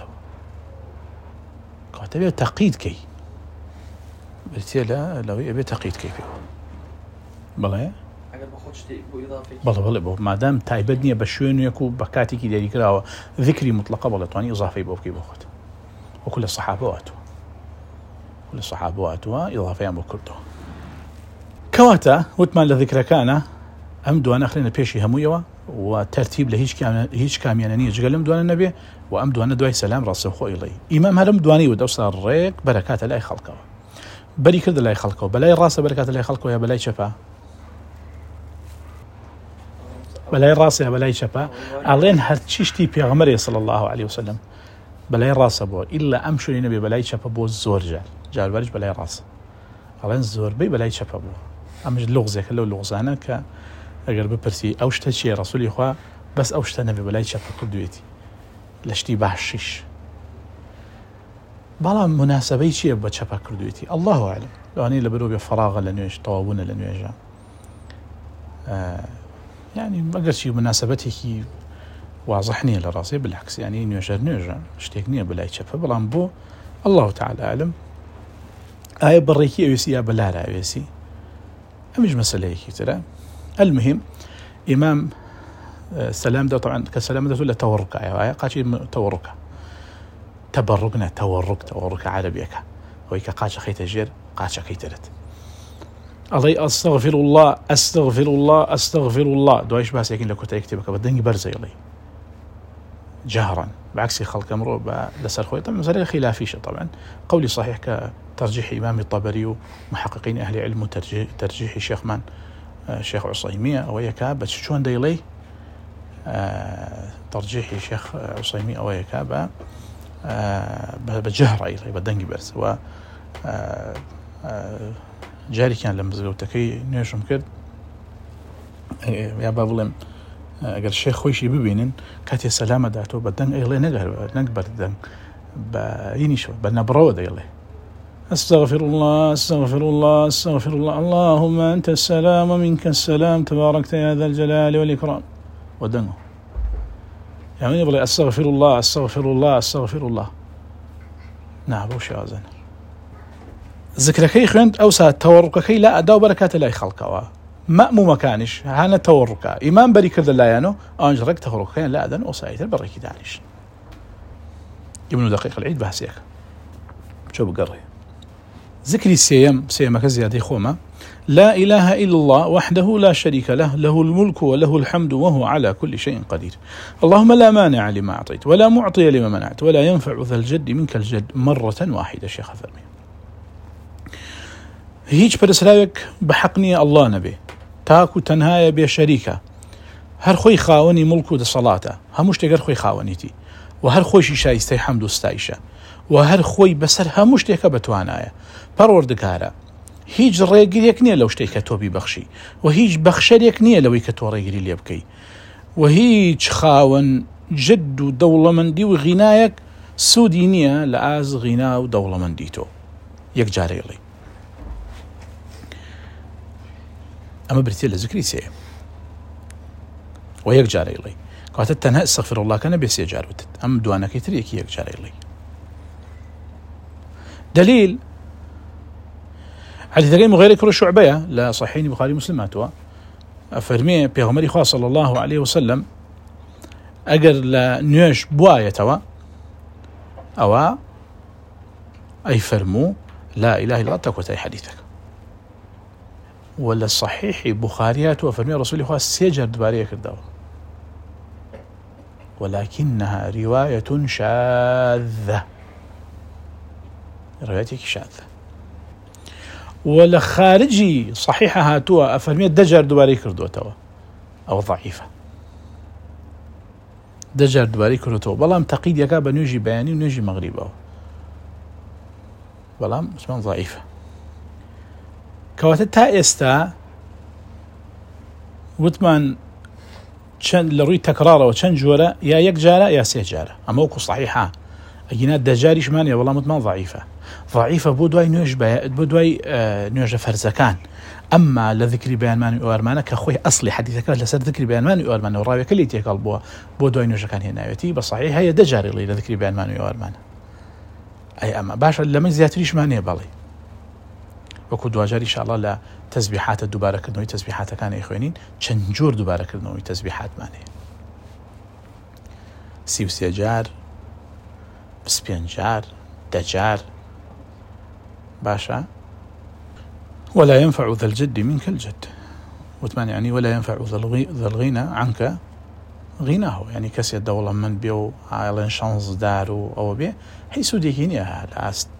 كاتبه تقييد كي بلتي لا لو يبي تقييد كي فيه بلا بلا ما دام تعبدني بشوين يكو بكاتي كي ديري كراوه ذكري مطلقه بلا طاني اضافي بوكي بوخت وكل الصحابه واتوا اضافيا بكردو كواتا وتمان لذكر كان ام دوان اخرين بيشي همويوا وترتيب لهيج كاميانانيه جلم دوان النبي وام دوان دواي سلام راسه خو الي امام هرم دواني ودوسر الريق بركات الله خلقه بري كرد الله خلقه بلاي راسه بركات الله خلقه يا بلاي شفا بلاي راسه يا بلاي شفا علين هرتشتي بيغمر صلى الله عليه وسلم بلاي راسه بو الا امشي النبي بلاي شفا بو الزور جال برج بلاي راسه علين الزور بي بلاي شفا بو امج لغزك لو لغزانه ك اگر بپرسی اوشته چیه رسولی خواه بس اوشته نبی بلای چپا کردویتی لشتی بحشیش بالا مناسبه چیه با چپا کردویتی الله اعلم لانی لبرو بی فراغ لنویش طوابون لنویجا يعني اگر چی مناسبتی که واضح نیه لراسي بالعكس يعني نویجا اشتیک نیه بلای چپا بلان بو الله تعالى اعلم آية بريكي اويسي يا بلارا اويسي امج مسألة هيك ترى المهم إمام سلام ده طبعا كسلام ده ولا توركة يا قاشي توركة تبركنا تورك عربيك ويك قاش خيت جير قاش خيترت الله أستغفر الله دوايش بس يمكن لك تكتبك بدني برزي لي جهرا بعكس خلق امره لسر خوي طبعا مسألة خلافية طبعا قولي صحيح كترجيح إمام الطبري ومحققين أهل علم ترجيح الشيخ مان الشيخ عصيمية أويكا بس شون ديلي ترجيح الشيخ عصيمية أويكا بجهر أيضا بدنجي برس و جاري كان لما زوجتكي نيشم كد يا بابلم أجر الشيخ خويشي ببينن كاتي سلامة داتو بدن أيضا نقبر دن بيني شو بنبرو ديلي أستغفر الله اللهم أنت السلام ومنك السلام تباركت يا ذا الجلال والإكرام ودنه يعني يبغى أستغفر الله نعم وش أذن ذكركي خنت أوسع تورككي لا أداو بركات الله خلقه مأمو مكانش هانا توركا إمام بريك ذا لا يانو أنجرك توركين لا أذن أوسعيت البركي دانش ابن دقيق العيد بحسيك شو بقري ذكري سيما كزيادة خوما لا إله إلا الله وحده لا شريك له له الملك وله الحمد وهو على كل شيء قدير اللهم لا مانع لما أعطيت ولا معطي لما منعت ولا ينفع ذا الجد منك الجد مرة واحدة شيخ فرمي هيج برسلاوك بحقني الله نبي تاكو تنهاية بشريكة هر خوي خاوني ملكو دا صلاته هموش تقر خوي خاونيتي وهر خوشي شايستي حمد استايشة وهر خوي بسر هموش تيكا بتوانايا پروردگارا هیچ ڕێگریەک نییە لەو شتێک کە تۆ بیبەخشی و هیچ بەخشەرێک نییە لەوەی کە تۆ ڕێگری لێ بکەی و هیچ خاوەن جد و دەوڵەمەندی و غینایەک سوودی نییە لە ئاز غینا و دەوڵەمەندی تۆ یەک جارێڵێ ئەمە بریتێ لە ذکری سێ ويك جاري لي كاتت تنها استغفر الله كان بيسي جاروت أم دوانا كتريك يك جاري لي. دليل حديث غير مغير كرو شعبية لا صحيح بخاري مسلماتوا أفرمي بيغمري خاص صلى الله عليه وسلم أجر لنيوش بواية توا أو أي فرمو لا إله إلا الله تكوتي حديثك ولا صحيح بخاريات وفرمي رسول الله سيجر دبارية كردوا ولكنها رواية شاذة روايتك شاذة ولا خارجي صحيحة هاتوا أفرمي دجر دبارية كردوا توا أو ضعيفة دجر دبارية كردوا بلام تقيد يكاب نيجي بياني ونيجي مغربه بلام اسمان ضعيفة كواتت تا استا وتمان چند لروي تكراره وچند جوره يا يك جاره يا سه جاره اما وكو صحيحه اجينات دجاريش مانيا والله متمان ضعيفه بودواي نوج بودواي نوج فرزكان اما لذكر بيان ماني وارمانه كخوي اصلي حديثك لسر ذكر بيان ماني وارمانه وراوي كليتي قلبوا بودواي نوج كان هنا يتي بصحيح هي دجاري لي لذكر بيان ماني وارمانه اي اما باشا لما زياتريش مانيا بالي وكو دواجار إن شاء الله لا تسبيحات الدوبارة كردنوي تسبيحات كان إخوانين چنجور دوبارة كردنوي تسبيحات ماني 33 جار 25 جار 10 جار باشا ولا ينفع ذا الجد منك الجد وثمان يعني ولا ينفع ذا الغنى عنك غناه يعني كسي الدولة من بيو عائلين شانس دارو أو بيه حيث ديكينيها العست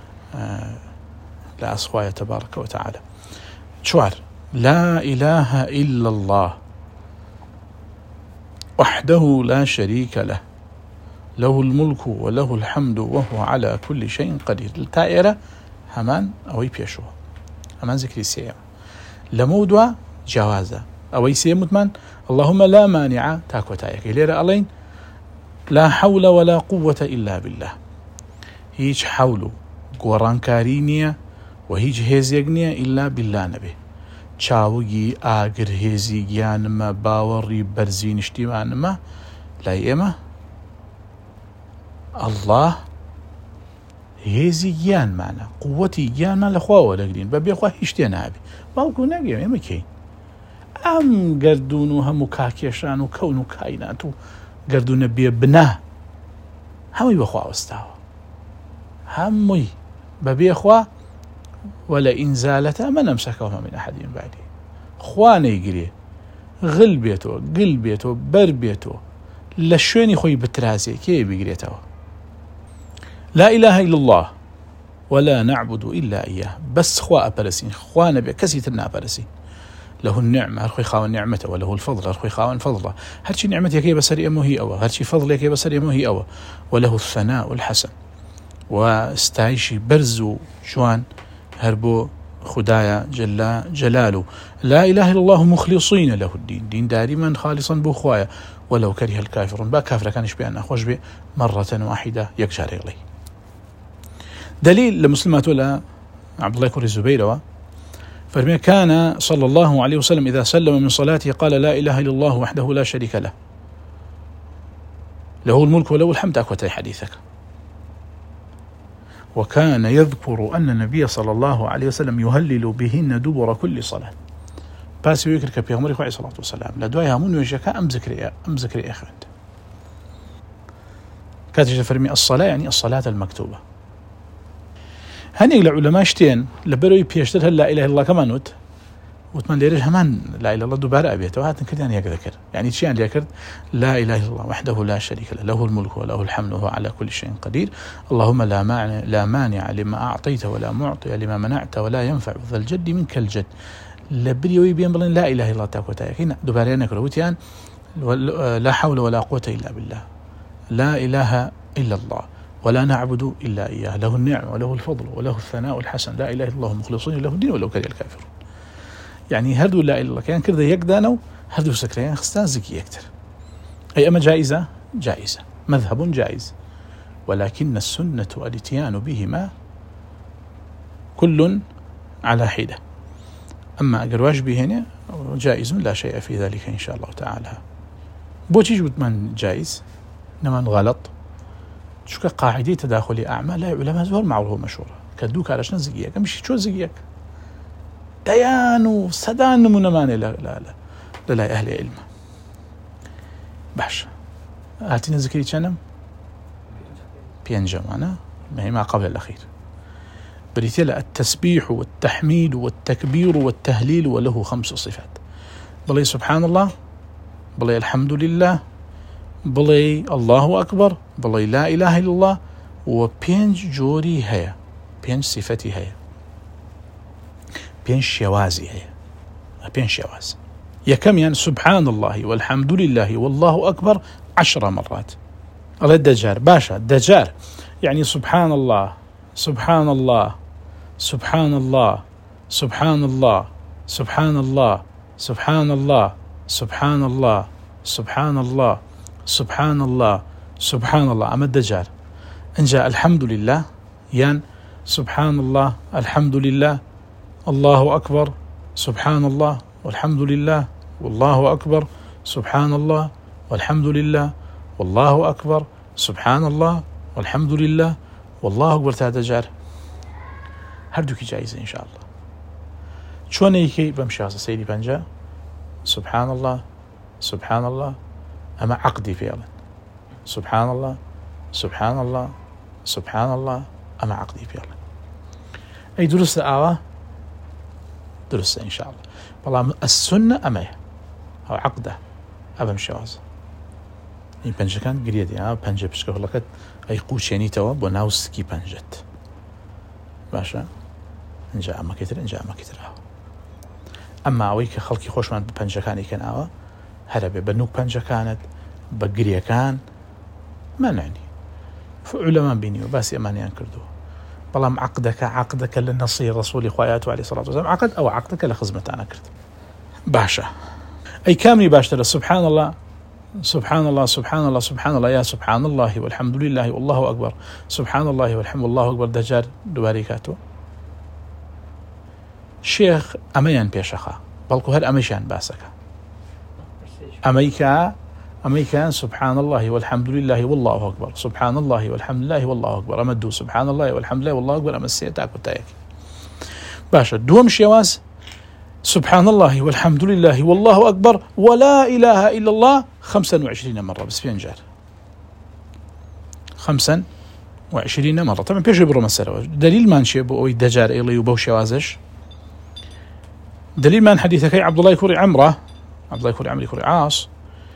لا أصخوايا تبارك وتعالى شوار لا إله إلا الله وحده لا شريك له له الملك وله الحمد وهو على كل شيء قدير التائرة همان أوي بيشوه همان ذكري السيام لمودوا جوازة أوي سيام متمن اللهم لا مانع تاكو تايك ليرة ألين لا حول ولا قوة إلا بالله هيج حولو قوران كارينيا وهيج هيزيقنيا إلا بالله نبي چاوگی آگر هێزی گیانمە باوەڕی بەرزی نیشتیمانمە لای ئێمە الله هێزی گیانمانە قووەتی گیانمان لەخواوە دەگرین بە بێخوا هیچ شتێ نابێ باوکو ناگەێ ئێمە کەین ئەم گەردون و هەموو کاکێشان و کەون و کاینات و گەردونە بێ بنا هەمووی بەخوا وەستاوە هەمووی بە بێخوا ولئن زالتا ما نمسكهما من أحد بعدي خواني يقري غل بيتو قل بيتو بر بيتو لشوني خوي بترازي كي بيقريتو لا إله إلا الله ولا نعبد إلا إياه بس خوا أبرسين خوا نبي كسيتنا أبرسين له النعمة هرخي خاون نعمته وله الفضل هرخي خاون فضله هرشي نعمته كي بسري أمه هي أوى هرشي فضله كي بسري أمه هي أوى وله الثناء الحسن واستعيشي برزو شوان هربو خدايا جل جلاله لا إله إلا الله مخلصين له الدين دين دائما خالصا بخوايا ولو كره الكافرون با كافر كانش بأن أخوش به مرة واحدة يكجار إليه دليل لمسلمات ولا عبد الله كوري الزبير فرمي كان صلى الله عليه وسلم إذا سلم من صلاته قال لا إله إلا الله وحده لا شريك له له الملك وله الحمد أكوتي حديثك وكان يذكر أن النبي صلى الله عليه وسلم يهلل بهن دبر كل صلاة بس يذكر كبيغمري عليه الصلاة والسلام لدوايا همون ويجيكا أم ذكري أخوان كاتج فرمي الصلاة يعني الصلاة المكتوبة هنيق العلماء شتين لبروي بيشتر هل لا إله إلا الله كمان نوت وتمن ليرج همان لا إله إلا الله دوباره أبيته وهات نكرد يعني يذكر يعني شيء اللي يذكر لا إله إلا الله وحده لا شريك له له الملك وله الحمد وهو على كل شيء قدير اللهم لا مانع لما أعطيت ولا معطي لما منعت ولا ينفع ذا الجد منك الجد لبريوي بين بلين لا إله إلا الله تاكوتا هنا دوباره نكروتيان لا حول ولا قوة إلا بالله لا إله إلا الله ولا نعبد إلا إياه له النعم وله الفضل وله الثناء الحسن لا إله إلا الله مخلصين له الدين ولو كره الكافرون يعني هردو لا إله إلا الله كان كذا يقدانو هردو سكريان خستان زكي يكتر أي أما جائزة مذهب جائز ولكن السنة الاتيان بهما كل على حدة أما أقر واجبي هنا جائز لا شيء في ذلك إن شاء الله تعالى بۆچیش وتمان جایز نەمان غەڵەت چونکە قاعدەی تەداخلی ئەعمال لای عولەما زۆر معروف و مەشهورە کە دوو کارەشنە زگیەکە میشی چۆ زگیەک دەیان و سەدان نمونەمانێ لە لای ئەهلی عیلمە. باش هاتینە زکری چەندەم؟ پێنجەمانە ما قبل الأخير بريتيلا التسبيح والتحميد والتكبير والتهليل وله 5 صفات. بلي سبحان الله، بلي الحمد لله، بلي الله أكبر، بلي لا إله إلا الله، وبينج جوري هيا، بينج صفتي هيا، بينج شوازي هيا، بينج شواز. يا كم يعني سبحان الله والحمد لله والله أكبر 10 مرات. الله الدجار باشا الدجار يعني سبحان الله سبحان الله سبحان الله سبحان الله سبحان الله سبحان الله سبحان الله سبحان الله سبحان الله سبحان الله. أما الدجار إن جاء الحمد لله يعني سبحان الله الحمد لله الله أكبر سبحان الله والحمد لله والله أكبر سبحان الله والحمد لله والله أكبر سبحان الله والحمد لله والله أكبر. تادجار هردوكي جائزة إن شاء الله. شون يكي بمشي سيدي بنجا سبحان الله سبحان الله أما عقدي فعلا سبحان الله سبحان الله سبحان الله أما عقدي فعلا. أي درس آوة درس إن شاء الله. والله السنة أما أو عقده أبا مشواز این پنجەکان گرێدی پەنجە پشکەوەڵەکەت ئەی قوچێنیتەوە بۆ ناو سکی پەنجەت باشە اینجا ئەمەکەتر اینجا ئەمەکەترەوە. ئەمما ئەوەی کە خەڵکی خۆشمان بە پەنجەکانی کەناوە هەرە بێ بە نوک پەنجەکانت بە گرێکان مەنعنی عولەمان بینی و باسی ئەمانیان کردووە. بەڵام عقدەکە لە نەسی ڕەسوولی خوایەت و عەلەیهی سەڵات وەسەلام عقد ئەوە عقدەکە لە خزمەتانە کرد. باشە ئەی کامری باشترە سبحان الله سبحان الله سبحان الله سبحان الله يا سبحان الله والحمد لله والله أكبر سبحان الله والحمد والله أكبر دجار دوباريكاتو شيخ أميان بيشخا بلكو هل أميشان باسكا أميكان سبحان الله والحمد لله والله أكبر سبحان الله والحمد لله والله أكبر أمدو سبحان الله والحمد لله والله أكبر أمسيتاك وتايك باشا دوم شيواز سبحان الله والحمد لله والله أكبر ولا إله إلا الله 25 مرة بس بينجار 25 مرة. طبعا بيش يبرو مسألة دليل ما نشي أبو دجار إلي وبو شوازش دليل ما حديثك عبد الله يكوري عمره عبد الله يكوري عمري يكوري عاص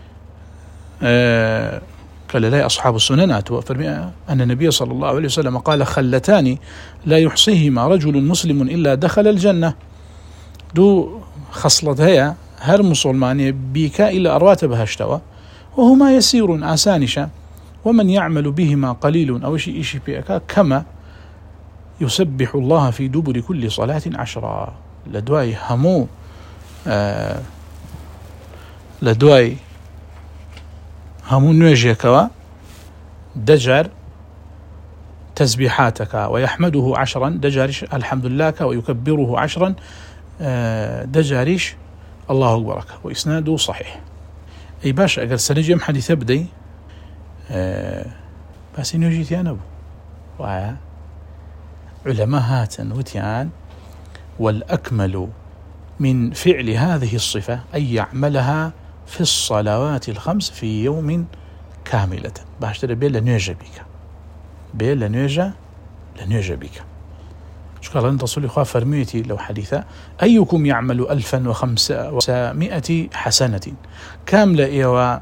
قال لا أصحاب السننات وفرمي أن النبي صلى الله عليه وسلم قال خلتان لا يحصيهما رجل مسلم إلا دخل الجنة. دو خصلت هيا هر مسلمانية بيكا إلى أروات بهشتوا وهما يسير آسانشا ومن يعمل بهما قليل أو شيء بيكا كما يسبح الله في دبر كل صلاة 10. لدواي همو لدواي همو نوجيكوا دجر تسبيحاتك ويحمده 10 دجارش الحمد لله ويكبره 10 دجاريش الله أكبرك وإسناده صحيح. أي باش أقل سنجم حديث بدي بس إنه جيت أنا علماء هاتن وتيان والأكمل من فعل هذه الصفة أن يعملها في الصلوات الخمس في يوم كاملة. باش ترى بيل لنيجا بك بيل لنيجا بك شكرا أن رسول الله فرميتي لو حديثا أيكم يعمل 1500 حسنة كاملة إيوا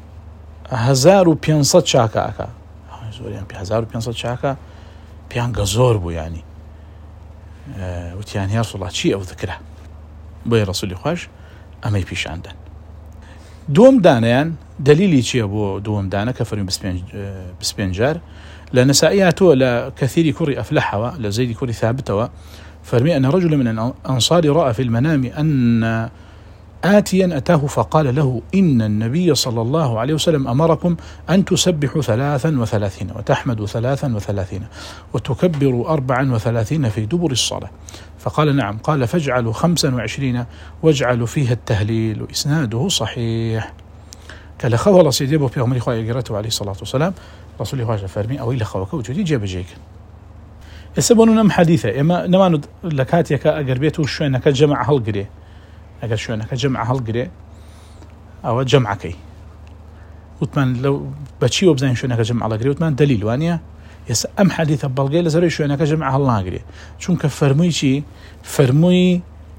1500 شاكا أكا زوريان 1500 شاكا بيان غزور بو يعني وتيان يا رسول الله شيء أو ذكره بي رسول الله خوش أما يبيش عندن دوم دانيان دليلي شيء أبو دوم دانا كفرين بسبينجار لنسائياته لكثير كري أفلحوا لزيد كري ثابتوا فرمي أن رجل من الأنصار رأى في المنام أن آتيا أتاه فقال له إن النبي صلى الله عليه وسلم أمركم أن تسبحوا 33 وتحمدوا 33 وتكبروا 34 في دبر الصلاة. فقال نعم. قال فاجعلوا 25 واجعلوا فيها التهليل وإسناده صحيح. کە لە خەوە ڕەسیدێ بۆ پێغەمبەری خوا ئەگەڕێتەوە عەلەیهی سەڵات وسەلام ڕەسوولی خوا فەرمی ئەوەی لە خەوەکە وجودی جێبەجێکن. ئێستا بۆ نمونە ئەم حەدیثە ئێمە نەمانوت لە کاتێکە ئەگەر بێت و شوێنەکە جەمع هەڵگرێ، ئەگەر شوێنەکە جەمع هەڵگرێ ئەوە جەمعەکەی وتمان لەو بەچی وە بزانین شوێنەکە جەمع هەڵگرێ وتمان دەلیل وانە. ئێستا ئەم حەدیثە بەڵگەی لەسەر شوێنەکە جەمع هەڵناگرێ، چونکە فەرمووی چی؟ فەرمووی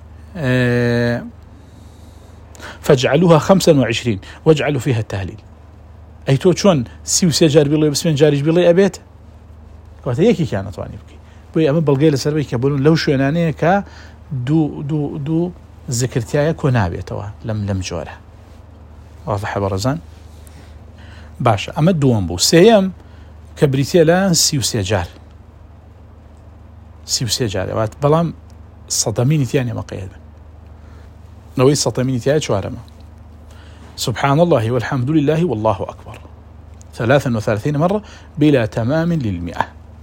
فاجعلوها 25 واجعلوا فيها التهليل. ئەی تۆ چۆن 33 جار بڵێ بسمێن جاریش بڵێ ئەبێت؟ کەواتە یەکێکیان نەتوانی بکەی. بۆیە ئەمە بەڵگەی لەسەرەوەی کە بڵون لەو شوێنانەیە کە دوو ذکرتیایە کۆ نابێتەوە لەم جۆرە. واضحە بەڕێزان؟ باشە، ئەمە دووەم بوو. سێیەم کە بریتە لە 33 جار، 33 جار بەڵام سەدەمینی تیان ئێمە قەید بن. نەوەی سەدەمینی تیایە چوارەمە. سبحان الله والحمد لله والله أكبر 33 مرة بلا تمام لل100.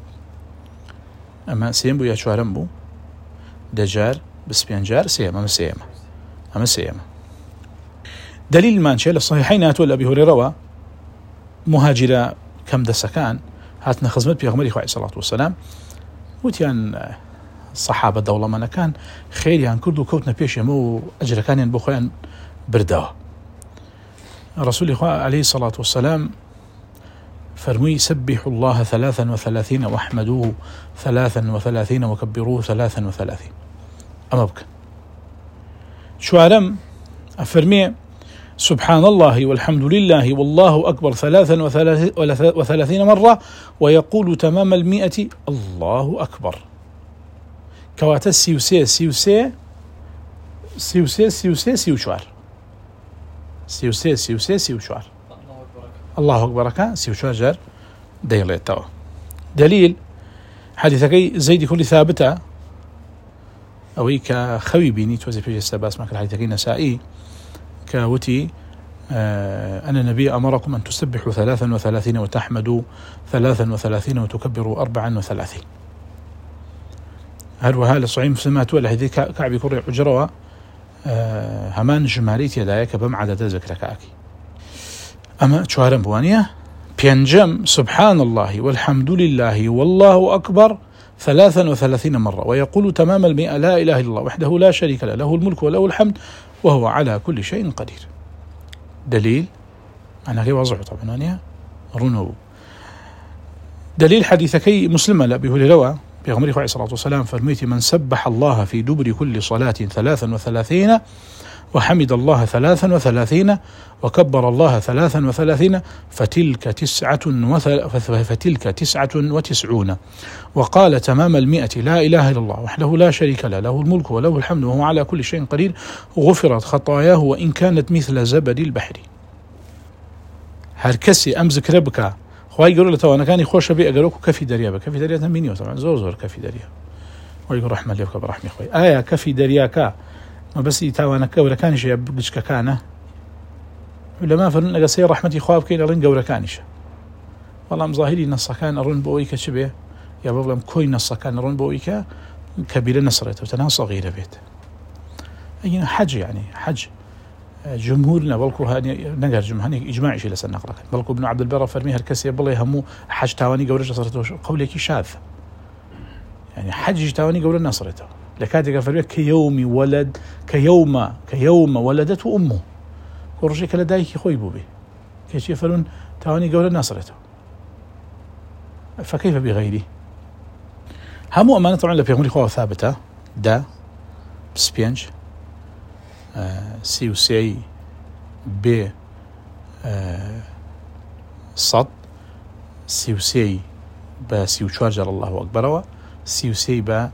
أما سيم بو يا شوارم بو دجار بسبينجار أما سيم دليل مانشي للصحيحين هاتوا لأبي هريرة مهاجرة كم دسكان هاتنا خزمت بيغمري عليه الصلاة والسلام وتيان الصحابة دولة من كان خير يعني كردو كوتنا بيش يمو أجر كان ينبخوان بردوا. رسول الله عليه الصلاة والسلام فرمي سبحوا الله 33 واحمدوه 33 وكبروه 33. أما بك شوارم أفرمي سبحان الله والحمد لله والله أكبر 33 مرة ويقول تمام 100 الله أكبر. كواتا سيوسي شوار الله أكبر كان سيوشوار جار ديليتوا. دليل حديثك زيد كل ثابتة أوي كخوي بيني توزي في السباس ما كان حديثك نسائي كوتي أن النبي أمركم أن تسبحوا 33 وتحمدوا 33 وتكبروا 34. هل وهذا صحيح مسلمات ولا هذه كعب كرة عجرة همان جماريت يدايك بمعدد ذكركاكي. أما شوارم بوانية بينجم سبحان الله والحمد لله والله أكبر 33 مرة ويقول تمام 100 لا إله إلا الله وحده لا شريك له له الملك وله الحمد وهو على كل شيء قدير. دليل أنا غير واضح طبعا رنو دليل حديثكي مسلمة لأبي هريرة بيغمري عليه الصلاة والسلام فرميتي من سبح الله في دبر كل صلاة 33 وحمد الله 33 وكبر الله 33 فتلك 99 وقال تمام 100 لا إله إلا الله وحده لا شريك له له الملك وله الحمد وهو على كل شيء قدير غفرت خطاياه وإن كانت مثل زبد البحر. هركسي أم ذكر بك خواهي يقول لتوانا كان يخوش بي أقروك كفي دريا كفي دريا تنبيني طبعا زور كفي دريا ويقول رحمة الله برحمة خوي كفي درياكا ما بس يتوانا كورا كانش يبقش ككانه لما فرن قصير رحمتي خواب كين أرن قورا كانش والله مظاهري نصا كان أرن بويك شبه يا بابلم كوي نصا كان أرن بويك كبيرة نصرته وتنها صغيرة بيت أي حج يعني حج جمهورنا بلكو هاني نقر جمهاني إجماعي شيء لسنا نقرأ بلكو ابن عبد البر فرميها الكسي بالله همو حج تاواني قورج نصرته قولك شاذ يعني حج تاواني قورج نصرته لكاتك فرميها كيوم ولدته أمه ورجي كلا دايك خويبو به كيش يفعلون تاواني قورج نصرته فكيف بغيره همو أمانة طبعا لبيغمري خواه ثابتة دا بسبينج سي ب صد سي با سي وشارجر الله أكبر سي با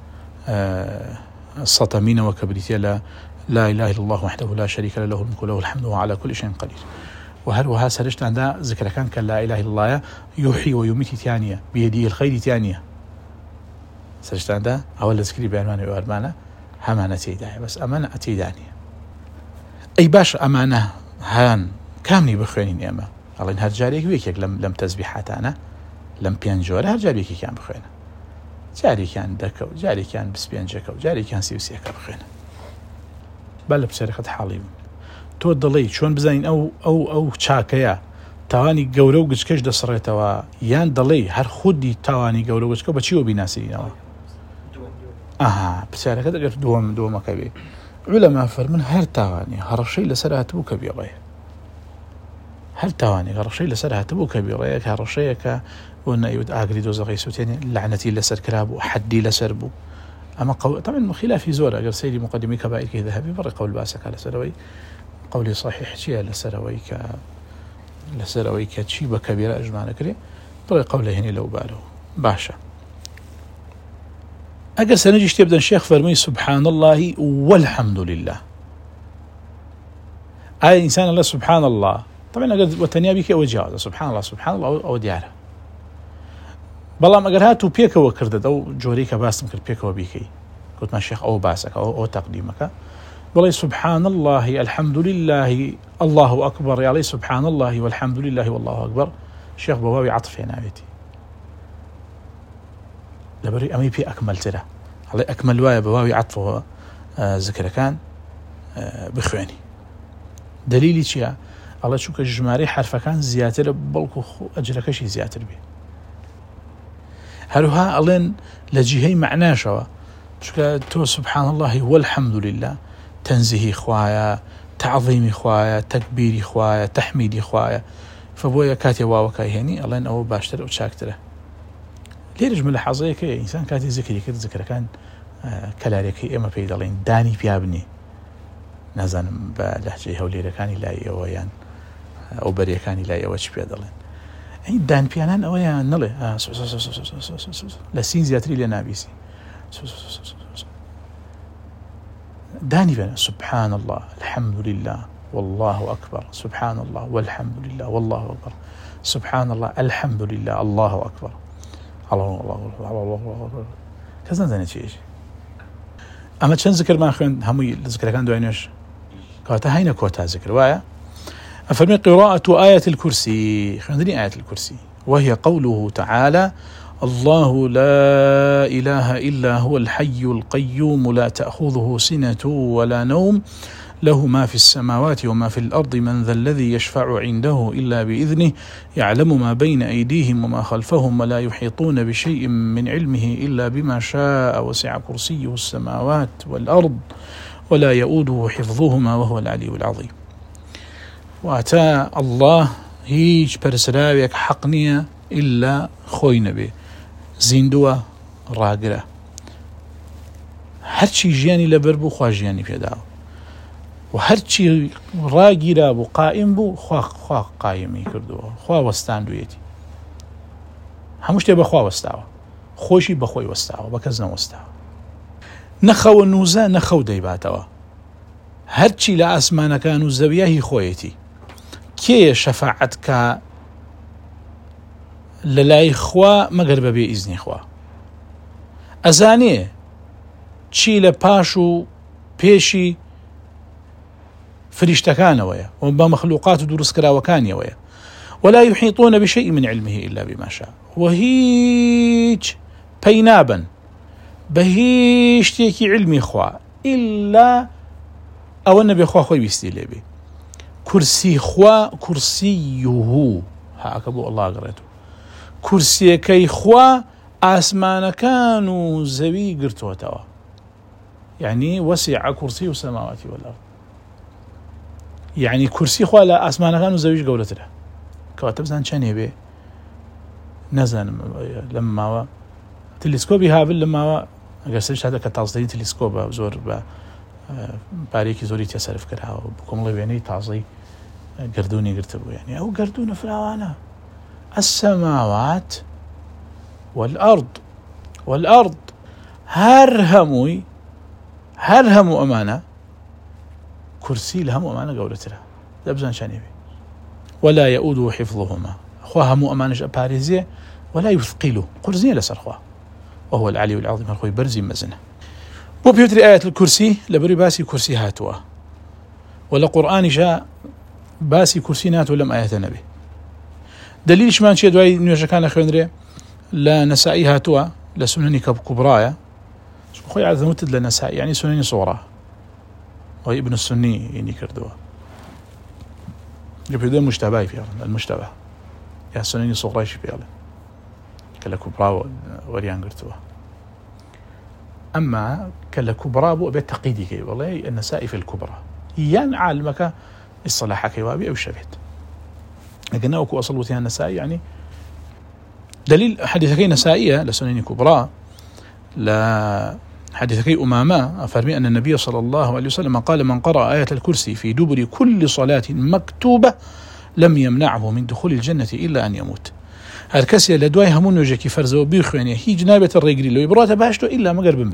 سطمين وكبريتيا لا إله إلا الله وحده لا شريك له الملك وله الحمد وعلى كل شيء قدير. وهل سرجت عندها ذكر كان لا إله إلا الله يحيي ويميت ثانية بيده الخير ثانية سرجت عندها أول ذكري بعنوان وأرمانة همانة تيدانية بس أمانة تيدانية أي باش أمانة هان كامني بخوينين أما الله إن هرجاريك ويكيك لم تسبيحات أنا لم بينجور هرجاريك كان بخوينه جاري كان دكو جاري كان بسبينجكو جاري كان سيوسيكا بخوينه بل بسرقة حاليم تۆ دڵی چۆن بزانین ئەو چاکەیە تاوانی گەورە و گچکەش دەسڕێتەوە یان دڵی هەر خودی تاوانی گەورە و گچکە بەچیەوە بیناسیینەوە پرسیارەکە دەگەر دووەمەکە بێ عولەما فەرمون هەر تاوانی هەڕەشەی لەسەر هاتبوو کە بێڕێ هەر تاوانی هەڕەشەی لەسەر هاتبوو کە بێڕەیەک هەڕەشەیەکە بۆ نەیوت ئاگری دۆزەقی سووتێنێ لعنەتی لەسەر کرابوو حەدی لەسەر بوو ئەمە طبعا خلافی زۆر ئەگەر سەیری مقدمی کەبائیرکی ذهبی بەڕێ قەول باسەکە لەسەرەوەی قەولی صحیح چییە لەسەرەوەی کە چی بە کەبیرە ئەژمانەکرێ بڕێ قەولە هێنی لەو بارەوە باشە ئەگەر سەرنجی شتێ بدەن شێخ فەرمووی سبحان الله والحمد لله ئایا ئینسان الله سبحان الله طبعا ئەگەر وەتەنیا بیکە ئەوە جیازە سبحان الله ئەوە دیارە بەڵام ئەگەر هاتوو پێکەوە کردت ئەو جۆرەی کە باستم کرد پێکەوە بیکەی گوتمان شێخ ئەوە باسەکە ئەوە تەقدیمەکە بڵێ سبحان الله الحمد لله الله أكبر عليه سبحان الله والحمد لله والله أكبر شيخ بواوي عطف ناويتي لبري أمي في أكمل ترى على أكمل وايا بواوي عطفه ذكر كان بخواني دليلي شيء الله شو كجماري حرف كان زيادة بلكو أجرك شيء زيادة به هروها ألين لجهي معناه شوا شو تو سبحان الله والحمد لله تنزيهي خوايا تعظيمي خوايا تكبيري خوايا تحميدي خوايا فبويا كاتي واوكاي هني الله أو باشتر أو شاكتره ليرج من لحظة كي إنسان كاتي ذكري كده ذكر كان كلاريكي إما في دلين داني بيابني نزن بلهجة هوليرة كان لا يويان أو بري كان لا يوش بيدلين أي دان بيانان أو يا نلي لسين زياتري لنابيسي داني بنا سبحان الله الحمد لله والله أكبر سبحان الله والحمد لله والله أكبر سبحان الله الحمد لله الله أكبر الله كذا زين شيء أما كان ذكر ما خن همي الذكر كان دوينش كاتا هينا كوتا ذكر وايا أفرمي قراءة آية الكرسي خندني آية الكرسي وهي قوله تعالى الله لا إله إلا هو الحي القيوم لا تأخذه سنة ولا نوم له ما في السماوات وما في الأرض من ذا الذي يشفع عنده إلا بإذنه يعلم ما بين أيديهم وما خلفهم ولا يحيطون بشيء من علمه إلا بما شاء وسع كرسيه السماوات والأرض ولا يؤوده حفظهما وهو العلي العظيم وأتى الله هيج برسراويك حقنية إلا خوي نبي زیندووە ڕاگرە هەرچی ژیانی لەبەر بوو خوا ژیانی پێداوە و هەرچی ڕاگیرا بوو قائم بوو خوا قایمی کردووە خوا وەستاندوویەتی هەموو شتێ بەخوا وەستاوە خۆشی بەخۆی وەستاوە بە کەس نەوەستاوە نەخەوە نووزە نەخەو دەیباتەوە هەرچی لە ئاسمانەکان و زەویە هی خۆیەتی کێیە شەفاعەت کە لەلای خوا مەگەر بەبێ ئیزنی خوا ئەزانێ چی لە پاش و پێشی فریشتەکانەوەیە و بە مەخلوقات و دروستکراوەکانیەوەیە ولا يحيطون بشيء من علمه إلا بما شاء وهيج پەینابن بە هیچ شتێکی علمی خوا إلا ئەوە نەبێ خوا خۆی ویستی لێبێ کورسی خوا کورسیه هاکە بۆ ئەڵڵا گەڕێتەوە کورسیەکەی خوا ئاسمانەکان و زەوی گرتووەتەوە يعني وسع كرسي السماوات والأرض يعني كرسي خوا لا ئاسمانەکان و زەویش گەورەترە کەواتە بزان چەندێ بێ نەزانم لەماوە تەلسکۆبی هابل لەماوە ئەگەر سەرش هاتە کە تازەترین تەلسکۆبە زۆر بە پارێکی زۆری تێسەرف کراوە بە کۆمەڵی وێنەی تازەی گردوونی گرتبوو يعني ئەو گردوونە فراوانە السماوات والأرض هر همو أمانة كرسي لهم أمانة قولتها دبزان شانيبي ولا يؤوده حفظهما أخوها همو أمانة باريزية ولا يثقله قرزية لسرخوا وهو العلي العظيم أخوي برزي مزنة وبيوتري آية الكرسي لبري باسي كرسي هاتوا ولا قرآن جاء باسي كرسي ناتو لم آية نبي دليل شمان شيء دواي نيوجا كان خويندري لا نسائي هاتوا لا سنني كبرايا خوي عاد متد لنسائي يعني سنني صورة وهي ابن السني يعني كردوا يبدو مشتبه في المشتبه يا سنني صغريش في كلا كبرى وريان قرتوه أما كلا كبرى بو أبي تقيدي كي والله النسائي في الكبرى يان عالمك الصلاح كيوابي أو شبهت لكن أكو أصل وثيان النسائي يعني دليل حديثكي نسائية لسنن كبرى لا حديثكي أمامة أفرمي أن النبي صلى الله عليه وسلم قال من قرأ آية الكرسي في دبر كل صلاة مكتوبة لم يمنعه من دخول الجنة إلا أن يموت. هالكسي لدواي همون وجهكي فرزو بيخواني هي جنابة الرجل لو يبراته باشتو إلا ما قرب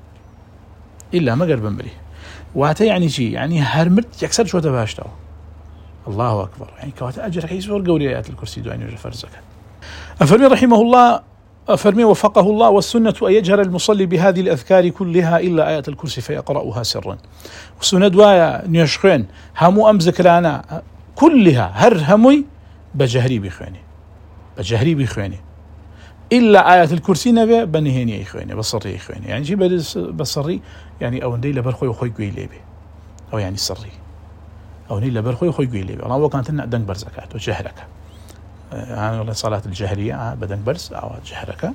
ممري وهذا يعني شيء يعني هرمت يكسر شو تباشتو الله أكبر يعني كوات أجر حيث ورقوا آيات الكرسي دوين وجه فرزك. أفرمي رحمه الله أفرمي وفقه الله والسنة أن يجهر المصلي بهذه الأذكار كلها إلا آية الكرسي فيقرأها سرا. والسنة دوايا نيشخين همو أمزك لنا كلها هر هموي بجهري بخواني إلا آية الكرسي نبي بنهيني إخواني بصري إخواني يعني شيء بصري يعني أو ندي لبرخوي وخوي قوي أو يعني صري أو ندي لبرخوي وخوي قوي الله وكانت لنا دنك برزكات وجهرك يعني صلاة الجهرية بدن برز أو جهرك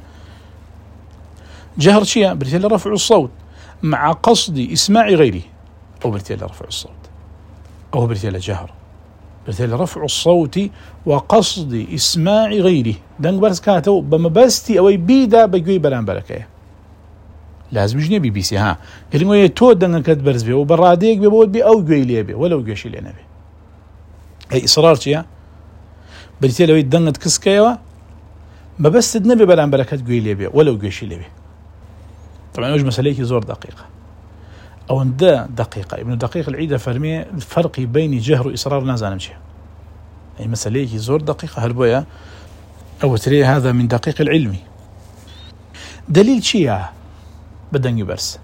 جهر شيء برتيل رفع الصوت مع قصد إسماع غيره أو برتيل رفع الصوت أو برتيل جهر برتيل رفع الصوت وقصد إسماع غيره دنك برز كاتو بمبستي أو بيدا بجوي بلان بركة لازم يجني بي سي ها قالوا يتود دنك برز بي وبراديك بيبود بي أو جوي ليه بي ولو جوشي لنا بي أي إصرار شيء بريتي لو يدنت كسكيوا ما بس النبي بلان بركات قوي ليبيا ولو قويشي ليبيا طبعا وجه مسألة زور دقيقة أو دا دقيقة ابن دقيق العيدة فرمي الفرق بين جهر وإصرار نازل نمشي أي مسألة زور دقيقة هربويا أو تري هذا من دقيق العلمي دليل شيء بدن يبرس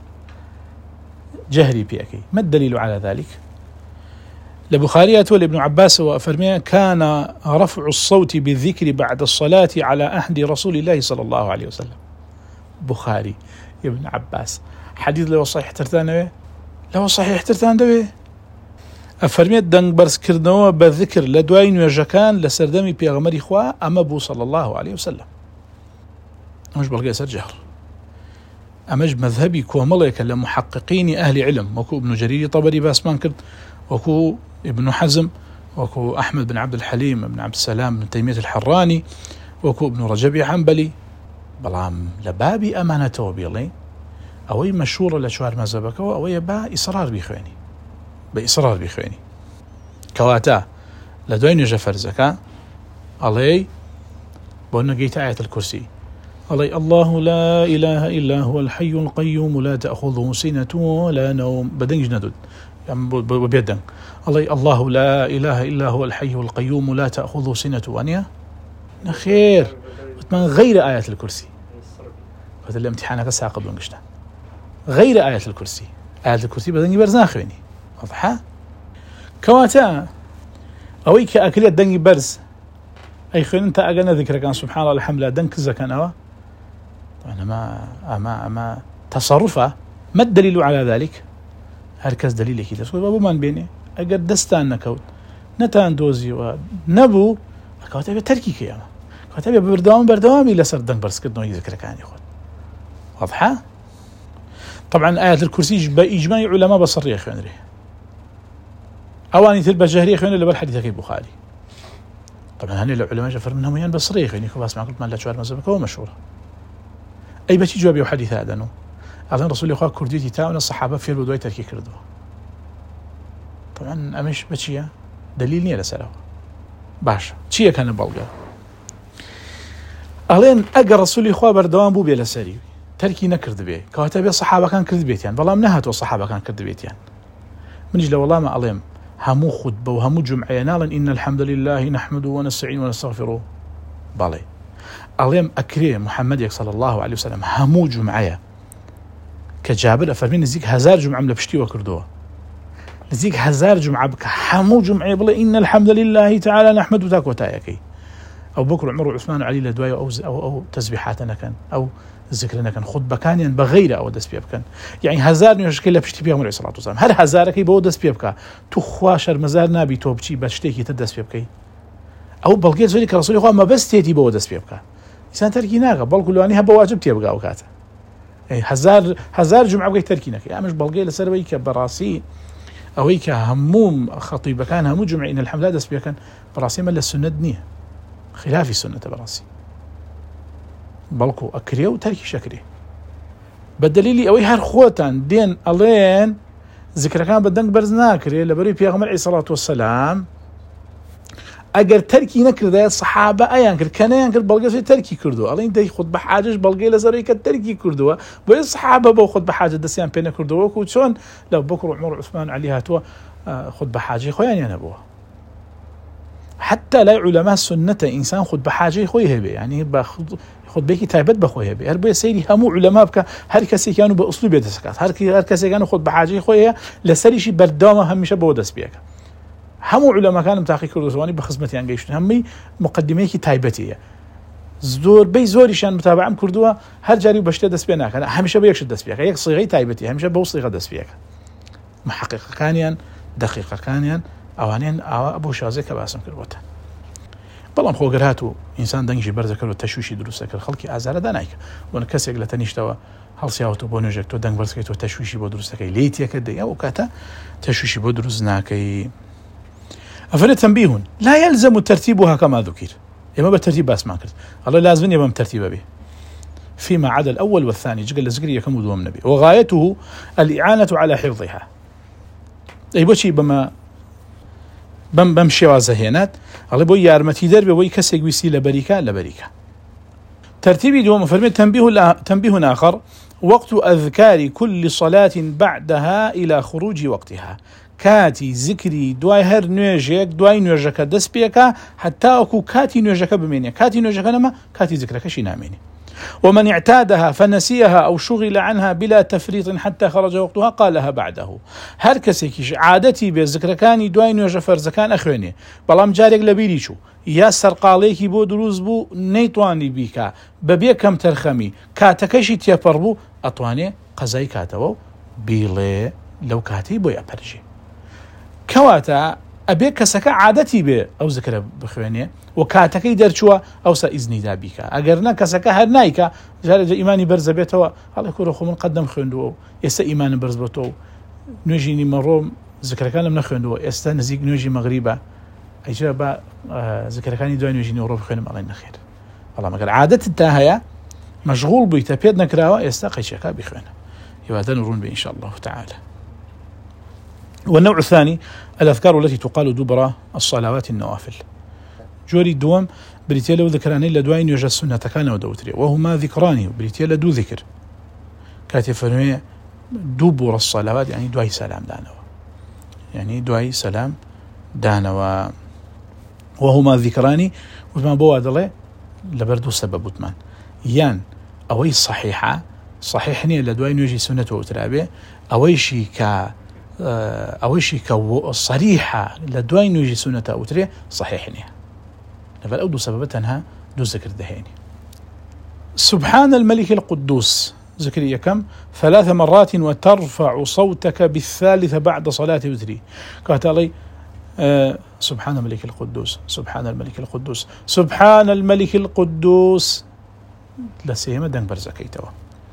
جهري بيكي ما الدليل على ذلك؟ لبخارية ولابن عباس وأفرميه كان رفع الصوت بالذكر بعد الصلاة على أحد رسول الله صلى الله عليه وسلم. بخاري ابن عباس حديث لو صحيح ترتان به أفرميه دنگ برس كردنوا بالذكر لدواين وجكان لسردمي بيغمري خوا أمبو صلى الله عليه وسلم مش بلقى سر جهر أمج مذهبي كومليك لمحققين أهل علم وكو ابن جرير طبري باسمان كرد وكو ابن حزم وكو أحمد بن عبد الحليم بن عبد السلام بن تيمية الحراني وكو ابن رجب حنبلي بلام لبابي أمانته بيلي أوي مشهورة لشوار مذهبك أوي بإصرار بإخواني كواتا لدوين يجفر زكاة علي بأنه جيت آية الكرسي علي الله لا إله إلا هو الحي القيوم لا تأخذه سنة ولا نوم بدنج ندد وبيدن الله لا إله إلا هو الحي القيوم لا تأخذه سنة وانيا نخير من غير آية الكرسي هذا الامتحان كساقب ونقشنا غير آية الكرسي بدن يبرزنا خويني واضحة كواتا أويك أكلية دنجي برز أي خوين أنت أقلنا ذكرك عن سبحان الله الحمد لله دنك زكان أوا أنا ما تصرفه ما الدليل على ذلك هركز دليل كده سوى بابو من بيني أقر دستان نكوت نتان دوزي ونبو كواتا بتركي كياما كواتا بردوام إلا سر دنك برز كدنو يذكرك عن يخوت واضحة طبعا آية الكرسي بإجماع علماء بصرية خوين ريه أواني تلبى جهرية خوين اللي بالحديث كي بخاري طبعا هني العلماء جفر منهم يان بصرية خوين يكون باسمع قلت ما لا شوار مذهبك هو مشهورة أي بتي جوابي وحديث هذا نو أظن رسول الله كرديتي تاون الصحابة في الودوي تركي كردوه طبعا أمش بتشيا دليل نية لسأله باشا تشيا كان بلغا أهلين أجر رسول الله بردوام بو بيلا سري تركي نكرد بيه كاتب الصحابة كان كرد بيتيان والله منهت والصحابة كان كرد بيتيان من جل والله ما أليم همو خطبة وهمو جمعة نالا إن الحمد لله نحمده ونستعين ونستغفره بالي أليم أكريم محمد صلى الله عليه وسلم همو جمعة كجابر أفرمين نزيك 1000 جمعة ملبشتي وكردوه نزيك 1000 جمعة بك همو جمعة بلي إن الحمد لله تعالى نحمده تاكو تايكي أو بكر عمر وعثمان وعلي لدوايا أو تسبيحاتنا كان أو ذکر نەکەن خوتبەکانیان بەغەیرە ئەوە دەست پێ بکەن یعنی هەزار نوێژەکەی لە پشتی پێغەمبەر عەلەیهی سەڵات وسەلام هەر هەزارەکەی بەوە دەست پێ بکە تو خوا شەرمەزار نابی تۆ بچی بە شتێکی تر دەست پێ بکەی ئەو بەڵگەی زۆری کە ڕەسوولی خوا مەبەستێتی بەوە دەست پێ بکە ئینسان تەرکی ناکە بەڵکو لەوانەیە هەر بە واجب تێ بگا ئەو کاتە هەزار جومعە بکەی تەرکی نەکەی ئەمەش بەڵگەی لەسەرەوەی کە بەڕاستی ئەوەی کە هەموو خەتیبەکان هەموو جومعە الحەمدلله دەست پێکەن بەڕاستی ئەمە لە سونەت نییە خلافی سنەتە بەڕاستی بەڵکو ئەکرێ و تەرکی شەکرێ بە دلیلی ئەوەی هەر خۆتان دێن ئەڵێن ذکرەکان بە دەنگ بەرز ناکرێ لەبەرەوەی پێغەمبەر عەلەیهی سەڵات وەسەلام ئەگەر تەرکی نەکردایە سەحابە ئەیان کرد کە نەیان کرد بەڵگەی تەرکی کردووە ئەڵێن دەی خوتبە حاجەش بەڵگەی لەسەرەوەی کە تەرکی کردووە بۆیە سەحابە بەو خوتبە حاجە دەستیان پێ نەکردووە وەکو چۆن لە ئەبوبەکر و عومەر و عوسمان و عەلی هاتووە خوتبە حاجەی خۆیان نەبووە حتى لا علماء سنة إنسان خد بحاجة خوي هبي يعني خد بيكي تايبت بخوي هبي هربي سيري همو علماء بك هر كسي كانوا بأسلوب يدسكات هر كسي كانوا خد بحاجة خوي لسري شي بردامة هميشه بودس بيك همو علماء كانوا متاخي كردواني بخدمتي عن جيش همي مقدميكي تايبتية زور بي زوريشان متابعة كردوها هر جاري وبشته دس بيناك أنا هميشه بيكش دس بيك هيك صيغة تايبتي هميشه بوصيغة دس بيك محقق كانيان دقيقة كانيان ئەوانێن ئاوا بۆ شازێک کە باسم کردوەتە بەڵام خۆگەر هاتوو ئینسان دەنگی بەرزەکەوە تەشویشی دروستەکرد خەڵکی ئازارەدا نایکە بۆن کەسێک لە تەنیشتەوە هەڵسیاوەتەوە بۆ نوێژێک تۆ دەنگ بەرزەکەی تۆ تەشویشی بۆ دروستەکەی لێی تێکردی ئەو کاتە تەشویشی بۆ دروست ناکەی ئەفەرێ تەنبیه لا يلزم ترتيبها كما ذكر ئێمە بە تەرتیب باسمان کرد ئەڵێ لازم نییە بەم تەرتیبە بێ فيما عدا الأول والثاني جگە لە زگری یەکەم و دووەم نەبێ وغايته الإعانة على حفظها ئەی بۆچی بەم شێوازە هێنات ئەڵێ بۆ یارمەتی دەربێ بۆی کەسێک ویستی لە بەریکە ترتيبي دوم فرمي تنبيه آخر وقت أذكار كل صلاة بعدها إلى خروج وقتها كاتي ذكري دواي هر نوێژێک دواي نوێژەکە دەست پێکە حتى أكو كاتي نوێژەکە بمێنێ كاتي نوێژەکە نەما كاتي ذكرەکەشی نامێنێ ومن اعتادها فنسيها أو شغل عنها بلا تفريط حتى خرج وقتها قالها بعده هر کەسێکیش عادەتی بێ ذکرەکانی دوای نوێژە فەرزەکان ئەخوێنێ بەڵام جارێک لە بیری چوو یا سەرقاڵەیەکی بۆ دروست بوو نەیتوانی بیکە بەبێ کەم تەرخەمی کاتەکەشی تێپەڕ بوو ئەتوانێ قەزای کاتەوە و بیڵێ لەو کاتەی بۆی ئەپەرژێ کەواتە ئەبێ کەسەکە عادەتی بێ ئەو ذکرە بخوێنێ و کاتەکەی دەرچووە ئەوسا ئیزنیدا بیکە ئەگەر نە کەسەکە هەر نایکە جارێ ئیمانی بەرزە بێتەوە هەڵێ کوڕە خۆ من قەدەم خوێندووە و ئێستا ئیمانم بەرز بۆتەوە و نوێژی نیمەڕۆم ذکرەکانم نەخوێندووە ئێستا نزیک نوێژی مەغریبە ئەیجا بە ذکرەکانی دوای نوێژی نیمەڕۆ بخوێنم ئەڵێن نەخێر بەڵام ئەگەر عادەتت تا هەیە مەشغوڵ بوویتە پێت نەکراوە ئێستا قەیچەکە بخوێنە هیوادە نڕون بێ ئینشاء الله تعالى والنوع الثاني الأذكار التي تقال دبر الصلوات النوافل جوري دوم بريتيلا وذكراني لدواين يوجد السنة كان ودوتري وهما ذكراني بريتيلا دو ذكر كاتي فرمي دبر الصلوات يعني دواي سلام دانوا يعني دواي سلام دانوا وهما ذكراني وما بواد الله لبردو سبب وثمان يان أوي صحيحة صحيحني لدواين يوجد سنة وترابي أويشي صريحة لدواي نوجي سنة أوتري صحيحني نفل أودو سببتها دو ذكر دهيني سبحان الملك القدوس ذكرية كم 3 مرات وترفع صوتك بالثالثة بعد صلاة وتري قالت سبحان الملك القدوس سبحان الملك القدوس سبحان الملك القدوس لسيما دنگ برزكيتوا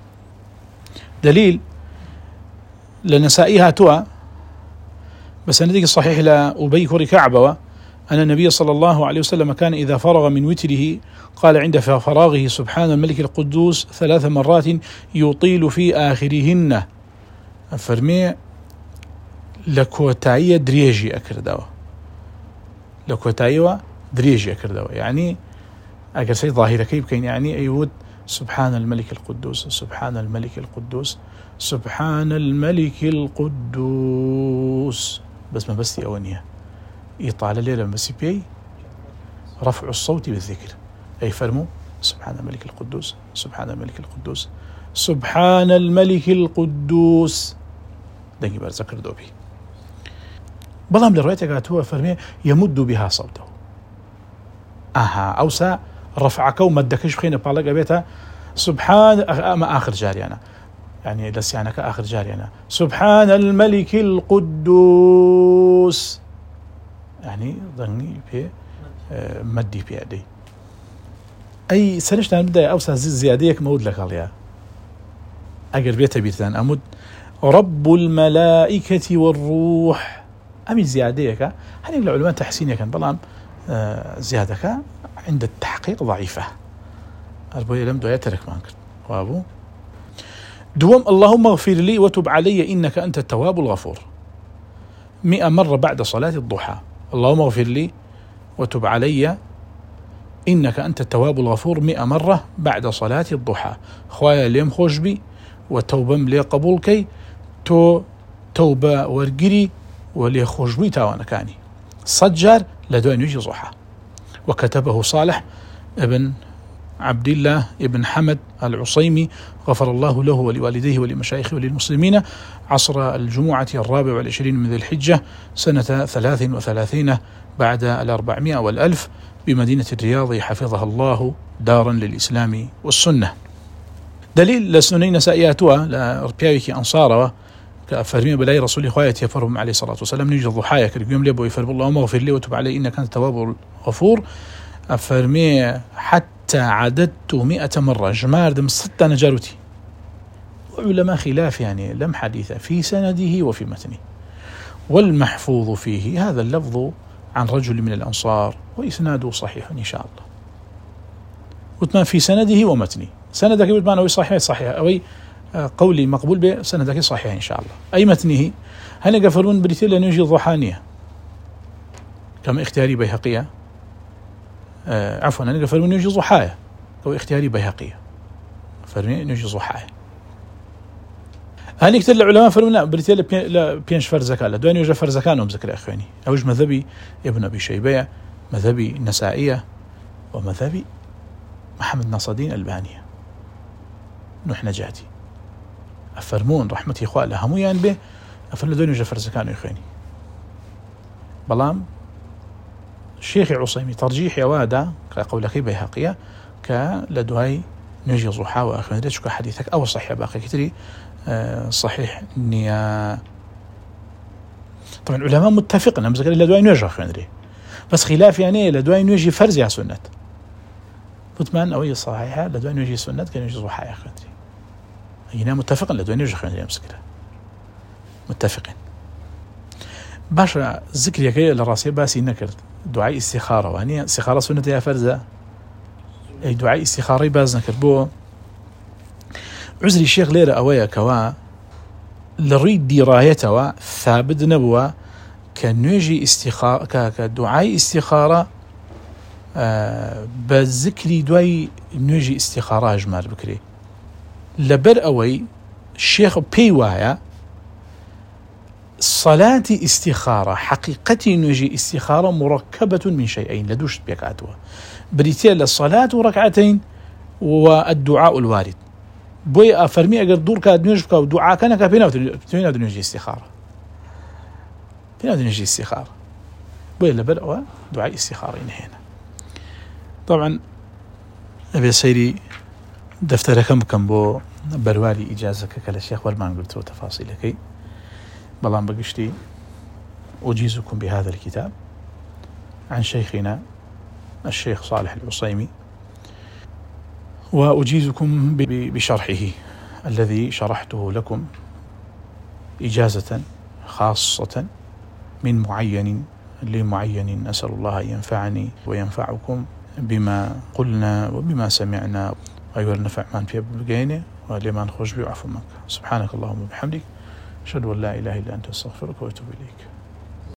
دليل لنسائها توا بس النتيجة الصحيح لأبي كري كعبة أن النبي صلى الله عليه وسلم كان إذا فرغ من وتره قال عند فراغه سبحان الملك القدوس 3 مرات يطيل في آخرهن فرمي لكوتاية دريجي أكردوا لكوتاية دريجي أكردوا يعني أكر سيد ظاهرة كيف كان يعني أيود سبحان الملك القدوس سبحان الملك القدوس سبحان الملك القدوس بس ما بستي أونية إطالة ليلة بس بي رفع الصوت بالذكر أي فرموا سبحان الملك القدوس سبحان الملك القدوس سبحان الملك القدوس دنجي بار ذكر دوبي بلام لروايتك هو فرمي يمد بها صوته أوسا رفعك ومدكش بخينا بالك بيتها سبحان أما آخر جاري أنا يعني لسيانا كآخر جاري أنا سبحان الملك القدوس يعني ضني في مدي في يدي أي سنشتان بدأ أوسع زياديك مود لك عليها أجر بيته بيتان أمد رب الملائكة والروح أمي زياديك هل العلماء تحسينيا كان بلام زيادك عند التحقيق ضعيفة أربوي لم دو يترك مانكر وابو دوم اللهم اغفر لي وتب علي إنك أنت التواب الغفور 100 مرة بعد صلاة الضحى اللهم اغفر لي وتب علي إنك أنت التواب الغفور 100 مرة بعد صلاة الضحى خوايا ليم خوش بي وتوبم لي قبول كي تو توبة ورقري ولي خوش بي تاوانا كاني صجر لدوين يجي ضحى وكتبه صالح ابن عبد الله ابن حمد العصيمي غفر الله له ولوالديه ولمشايخه وللمسلمين عصر الجمعة 24 من ذي الحجة سنة 33 بعد 400 والألف بمدينة الرياض حفظها الله دارا للإسلام والسنة. دليل لسنين نسائياتها لربياوك أنصارها كأفرمي بلاي رسول خواتي يفرهم عليه الصلاة والسلام نيجي الضحايا كاليوم ليبو يفرم اللهم اغفر لي وتب علي إنك أنت التواب الغفور أفرمي حتى عددت 100 مرة جمار دم 6 نجارتي وعلماء خلاف يعني لم حديث في سنده وفي متنه والمحفوظ فيه هذا اللفظ عن رجل من الأنصار وإسناده صحيح إن شاء الله وتمان في سنده ومتنه سندك بمعنى صحيح أو قولي مقبول به سندك صحيح إن شاء الله أي متنه هنا قفرون بريتيل أن يجي ضحانية كما اختياري بيهقية عفوا هنا قفرون يجي ضحايا أو اختياري بيهقية فرمي أن يجي ضحايا هل يكتب العلماء فرمون لا بريتيل لا بينش فرزكان لدوين يجي فرزكانهم ذكر أخواني أوج مذهبي ابن أبي شيبة مذهبي النسائية ومذهبي محمد ناصر الدين الألباني نوح نجاتي أفرمون رحمتي إخوة لهم يعني به أفرمون دون يجفر زكانوا يخيني بلام الشيخ عصيمي ترجيح يوادا كقولك بيهقية كلدهي نجي ضحى وأخواني ليش كحديثك أو صحيح باقي كتري صحيح إني طبعا العلماء متفقين أنا مذكر لدهي نجي أخواني بس خلاف يعني لدهي نجي فرز يا سنة بتمان أوي صحيحة لدهي نجي سنة كان نجي ضحى يا أخواني هنا متفقين لدوين يرجع خلينا نمسكها متفقين باشا ذكر يكي لراسي باسي نكرت دعاء استخارة وهني استخارة سنة يا فرزة أي دعاء استخارة باز نكر بو عذري الشيخ ليرة أويا كوا لريد درايته ثابت نبوة كنوجي استخارة كدعاء استخارة بذكري دعاء نوجي استخارة أجمال بكري لبر أوي الشيخ بيوايا صلاة استخارة حقيقتي نجي استخارة مركبة من شيئين لدوش بيكاتوا بريتيل الصلاة وركعتين والدعاء الوارد بوي أفرمي أجر دور كاد نجبك ودعاء كان كابينا نجي استخارة بينا نجي استخارة بوي لبر أوي دعاء استخارة هنا طبعا أبي سيري دفتركم كم بو بروالي إجازك كالشيخ والمان قلت له تفاصيلك بلان بقشتي أجيزكم بهذا الكتاب عن شيخنا الشيخ صالح العصيمي وأجيزكم بشرحه الذي شرحته لكم إجازة خاصة من معين لمعين أسأل الله أن ينفعني وينفعكم بما قلنا وبما سمعنا أيها النفع من في بلقينه ولمن خرج بعفو منك سبحانك اللهم وبحمدك أشهد أن لا إله إلا أنت أستغفرك وأتوب إليك.